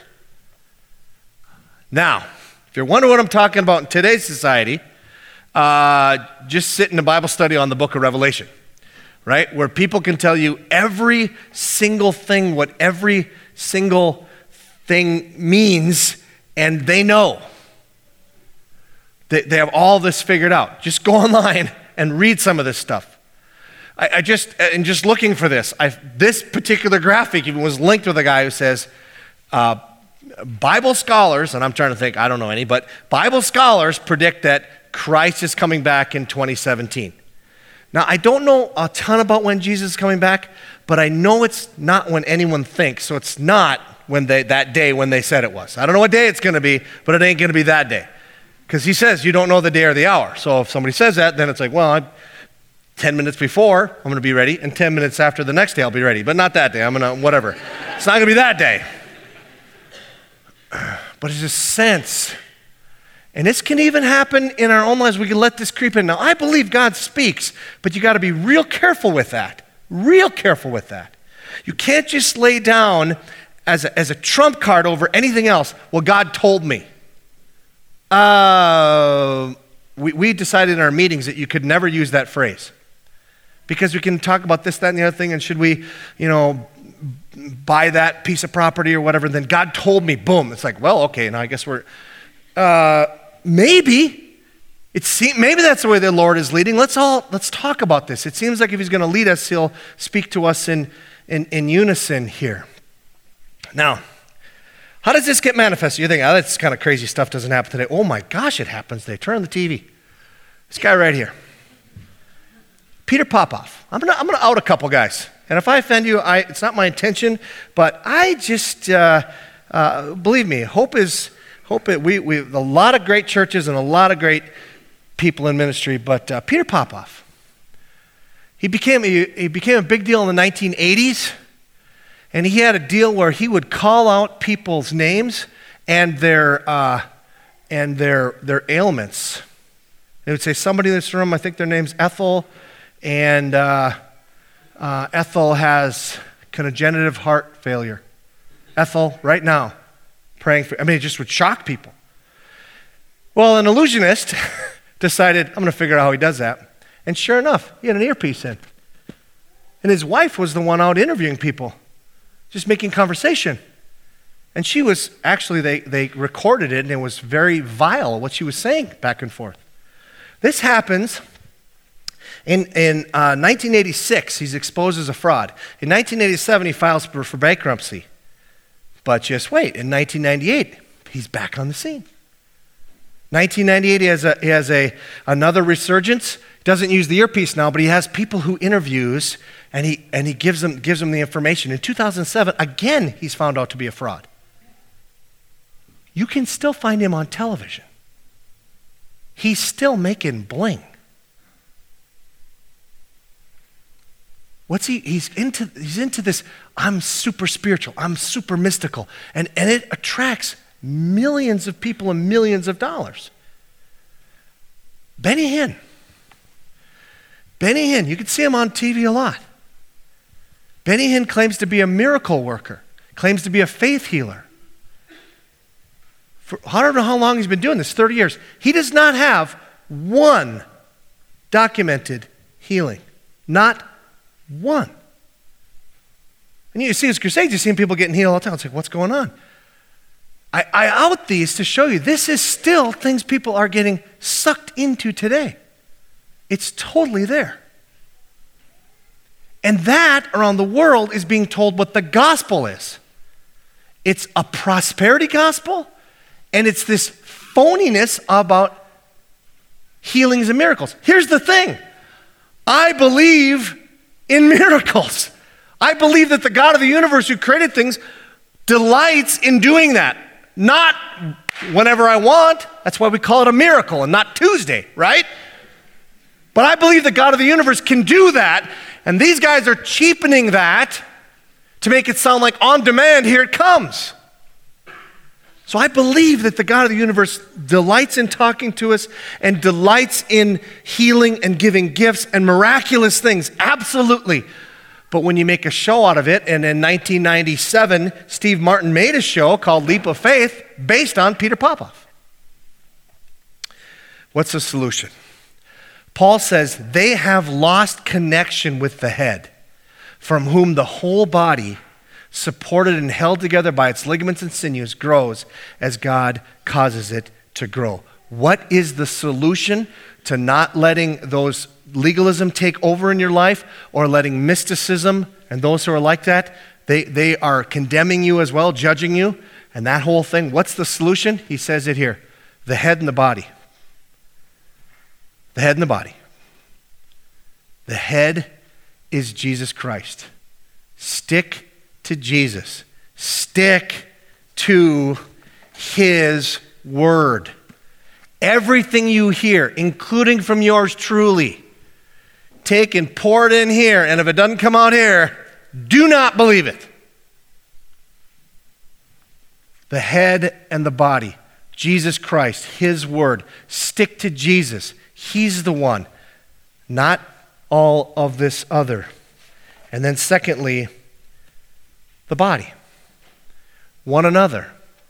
Now, if you're wondering what I'm talking about in today's society, uh, just sit in a Bible study on the book of Revelation, right? Where people can tell you every single thing, what every single thing means, and they know. They, they have all this figured out. Just go online and read some of this stuff. I, I just, and just looking for this, I, this particular graphic even was linked with a guy who says, uh, Bible scholars, and I'm trying to think, I don't know any, but Bible scholars predict that Christ is coming back in twenty seventeen. Now, I don't know a ton about when Jesus is coming back, but I know it's not when anyone thinks, so it's not when they, that day when they said it was. I don't know what day it's going to be, but it ain't going to be that day. Because he says you don't know the day or the hour. So if somebody says that, then it's like, well, I'm, ten minutes before, I'm going to be ready, and ten minutes after the next day, I'll be ready. But not that day. I'm going to, whatever. It's not going to be that day. But it's a sense. And this can even happen in our own lives. We can let this creep in. Now, I believe God speaks, but you got to be real careful with that. Real careful with that. You can't just lay down as a, as a trump card over anything else. Well, God told me. Uh, we, we decided in our meetings that you could never use that phrase. Because we can talk about this, that, and the other thing, and should we, you know, buy that piece of property or whatever, and then God told me, boom. It's like, well, okay, now I guess we're, uh, maybe, it seems, maybe that's the way the Lord is leading. Let's all, let's talk about this. It seems like if he's going to lead us, he'll speak to us in, in, in unison here. Now, how does this get manifested? You think, oh, that's kind of crazy stuff doesn't happen today. Oh my gosh, it happens today. Turn on the T V. This guy right here. Peter Popoff. I'm gonna, I'm gonna out a couple guys. And if I offend you, I, it's not my intention, but I just, uh, uh, believe me, hope is, hope it, we, we, a lot of great churches and a lot of great people in ministry, but uh, Peter Popoff, he became, he, he became a big deal in the nineteen eighties. And he had a deal where he would call out people's names and their uh, and their their ailments. They would say, somebody in this room, I think their name's Ethel, and uh, uh, Ethel has congenitive heart failure. Ethel, right now, praying for, I mean, it just would shock people. Well, an illusionist decided, I'm going to figure out how he does that. And sure enough, he had an earpiece in. And his wife was the one out interviewing people, just making conversation. And she was, actually, they, they recorded it, and it was very vile what she was saying back and forth. This happens in, in uh, nineteen eighty-six. He's exposed as a fraud. In nineteen eighty-seven, he files for, for bankruptcy. But just wait, in nineteen ninety-eight, he's back on the scene. nineteen ninety-eight, he has, a, he has a, another resurgence. He doesn't use the earpiece now, but he has people who interviews, and he, and he gives, them, gives them the information. In two thousand seven, again, he's found out to be a fraud. You can still find him on television. He's still making bling. What's he, he's into, he's into this, I'm super spiritual, I'm super mystical, and, and it attracts millions of people and millions of dollars. Benny Hinn. Benny Hinn, you can see him on T V a lot. Benny Hinn claims to be a miracle worker, claims to be a faith healer. For, I don't know how long he's been doing this, thirty years. He does not have one documented healing. Not one. And you see his crusades, you're seeing people getting healed all the time. It's like, what's going on? I, I out these to show you this is still things people are getting sucked into today. It's totally there. And that around the world is being told what the gospel is. It's a prosperity gospel, and it's this phoniness about healings and miracles. Here's the thing. I believe in miracles. I believe that the God of the universe who created things delights in doing that. Not whenever I want. That's why we call it a miracle and not Tuesday, right? But I believe the God of the universe can do that, and these guys are cheapening that to make it sound like on demand, here it comes. So I believe that the God of the universe delights in talking to us and delights in healing and giving gifts and miraculous things, absolutely. But when you make a show out of it, and in nineteen ninety-seven, Steve Martin made a show called Leap of Faith based on Peter Popoff. What's the solution? Paul says they have lost connection with the head, from whom the whole body, supported and held together by its ligaments and sinews, grows as God causes it to grow. What is the solution to not letting those legalism take over in your life, or letting mysticism and those who are like that, they, they are condemning you as well, judging you, and that whole thing? What's the solution? He says it here. The head and the body. The head and the body. The head is Jesus Christ. Stick to Jesus. Stick to his word. Everything you hear, including from yours truly, take and pour it in here, and if it doesn't come out here, do not believe it. The head and the body, Jesus Christ, his word. Stick to Jesus. He's the one, not all of this other. And then secondly, the body, one another.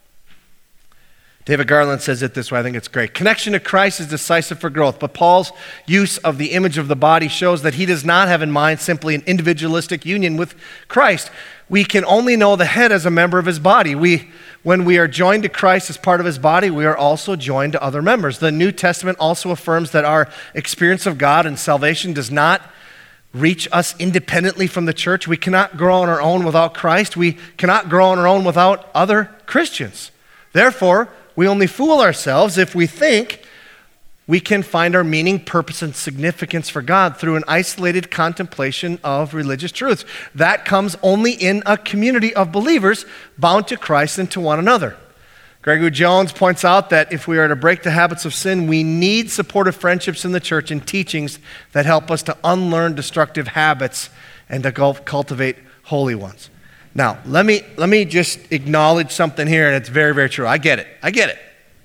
David Garland says it this way, I think it's great. Connection to Christ is decisive for growth, but Paul's use of the image of the body shows that he does not have in mind simply an individualistic union with Christ. We can only know the head as a member of his body. We, when we are joined to Christ as part of his body, we are also joined to other members. The New Testament also affirms that our experience of God and salvation does not reach us independently from the church. We cannot grow on our own without Christ. We cannot grow on our own without other Christians. Therefore, we only fool ourselves if we think we can find our meaning, purpose, and significance for God through an isolated contemplation of religious truths. That comes only in a community of believers bound to Christ and to one another. Gregory Jones points out that if we are to break the habits of sin, we need supportive friendships in the church and teachings that help us to unlearn destructive habits and to cultivate holy ones. Now, let me let me just acknowledge something here, and it's very, very true. I get it. I get it.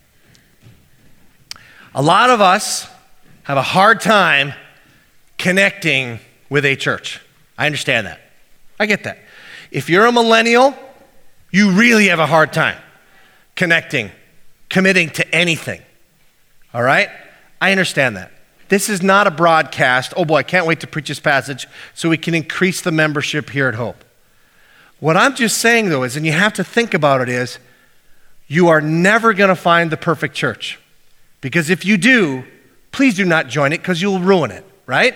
A lot of us have a hard time connecting with a church. I understand that. I get that. If you're a millennial, you really have a hard time connecting, committing to anything. All right? I understand that. This is not a broadcast. Oh boy, I can't wait to preach this passage so we can increase the membership here at Hope. What I'm just saying, though, is, and you have to think about it, is you are never going to find the perfect church. Because if you do, please do not join it, because you'll ruin it, right?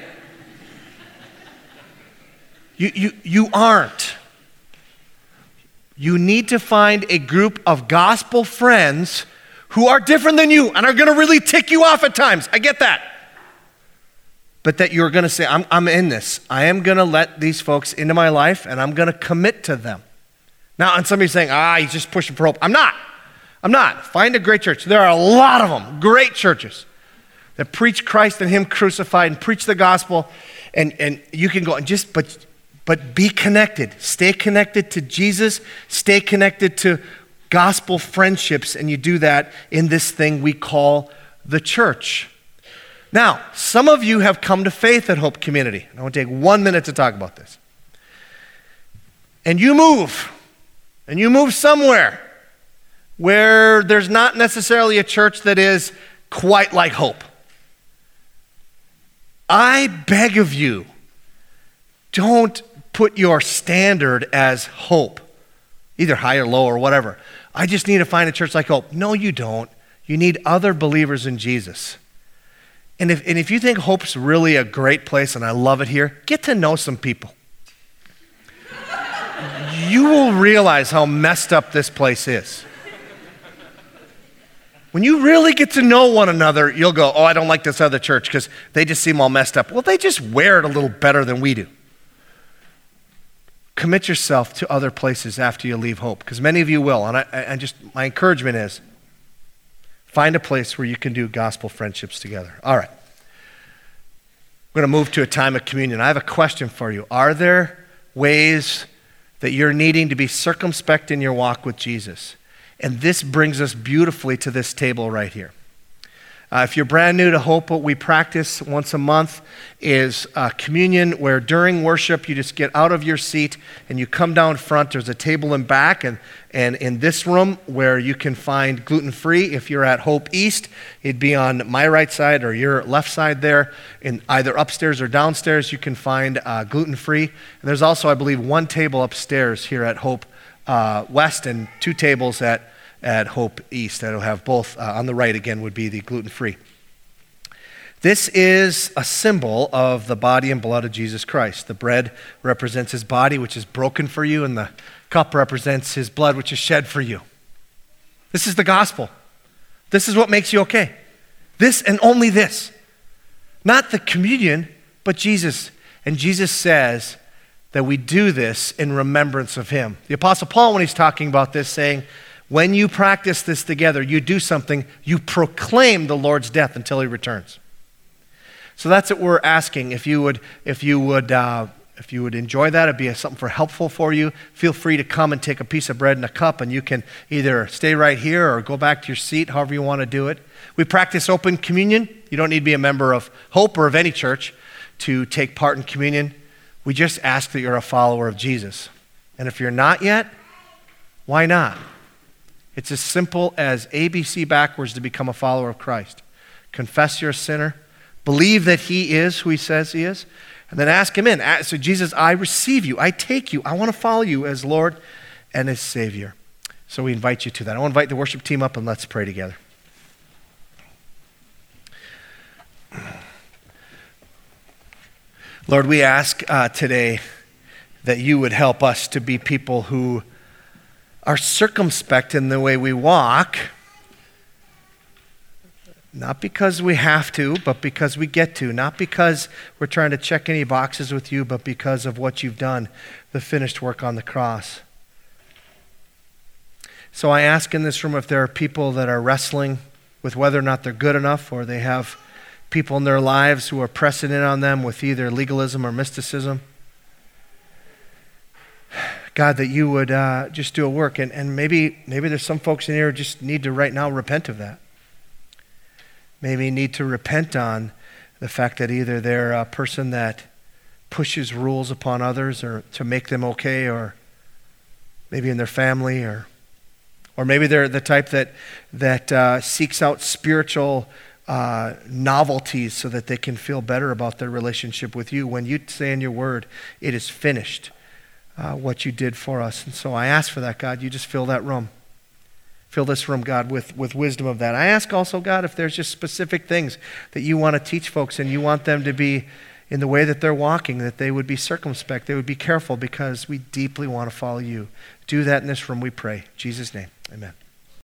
you, you, you aren't. You need to find a group of gospel friends who are different than you and are going to really tick you off at times. I get that. But that you're going to say, I'm, I'm in this. I am going to let these folks into my life, and I'm going to commit to them. Now, and somebody's saying, ah, he's just pushing for hope. I'm not. I'm not. Find a great church. There are a lot of them, great churches, that preach Christ and him crucified and preach the gospel, and, and you can go and just, but, but be connected. Stay connected to Jesus. Stay connected to gospel friendships, and you do that in this thing we call the church. Now, some of you have come to faith at Hope Community. I want to take one minute to talk about this. And you move, and you move somewhere where there's not necessarily a church that is quite like Hope. I beg of you, don't put your standard as Hope, either high or low or whatever. I just need to find a church like Hope. No, you don't. You need other believers in Jesus. And if, and if you think Hope's really a great place and I love it here, get to know some people. You will realize how messed up this place is. When you really get to know one another, you'll go, oh, I don't like this other church because they just seem all messed up. Well, they just wear it a little better than we do. Commit yourself to other places after you leave Hope, because many of you will. And I, I just my encouragement is find a place where you can do gospel friendships together. All right. We're going to move to a time of communion. I have a question for you. Are there ways that you're needing to be circumspect in your walk with Jesus? And this brings us beautifully to this table right here. Uh, if you're brand new to Hope, what we practice once a month is uh, communion, where during worship you just get out of your seat and you come down front. There's a table in back, and, and in this room where you can find gluten-free. If you're at Hope East, it'd be on my right side or your left side there. In either upstairs or downstairs, you can find uh, gluten-free. And there's also, I believe, one table upstairs here at Hope uh, West and two tables at at Hope East that'll have both. Uh, on the right again would be the gluten-free. This is a symbol of the body and blood of Jesus Christ. The bread represents his body, which is broken for you, and the cup represents his blood, which is shed for you. This is the gospel. This is what makes you okay. This and only this. Not the communion, but Jesus. And Jesus says that we do this in remembrance of him. The Apostle Paul, when he's talking about this, saying, when you practice this together, you do something, you proclaim the Lord's death until he returns. So that's what we're asking. If you would, if you would, uh, if you would enjoy that, it'd be something for helpful for you. Feel free to come and take a piece of bread and a cup, and you can either stay right here or go back to your seat, however you want to do it. We practice open communion. You don't need to be a member of Hope or of any church to take part in communion. We just ask that you're a follower of Jesus. And if you're not yet, why not? It's as simple as A B C backwards to become a follower of Christ. Confess you're a sinner, believe that he is who he says he is, and then ask him in. So Jesus, I receive you, I take you, I want to follow you as Lord and as Savior. So we invite you to that. I want to invite the worship team up and let's pray together. Lord, we ask uh, today that you would help us to be people who are circumspect in the way we walk, not because we have to, but because we get to, not because we're trying to check any boxes with you, but because of what you've done, the finished work on the cross. So I ask in this room if there are people that are wrestling with whether or not they're good enough, or they have people in their lives who are pressing in on them with either legalism or mysticism. God, that you would uh, just do a work. And, and maybe maybe there's some folks in here who just need to right now repent of that. Maybe need to repent on the fact that either they're a person that pushes rules upon others or to make them okay, or maybe in their family, or or maybe they're the type that, that uh, seeks out spiritual uh, novelties so that they can feel better about their relationship with you. When you say in your word, it is finished. Uh, what you did for us. And so I ask for that, God. You just fill that room. Fill this room, God, with, with wisdom of that. I ask also, God, if there's just specific things that you want to teach folks and you want them to be in the way that they're walking, that they would be circumspect, they would be careful, because we deeply want to follow you. Do that in this room, we pray. In Jesus' name, amen.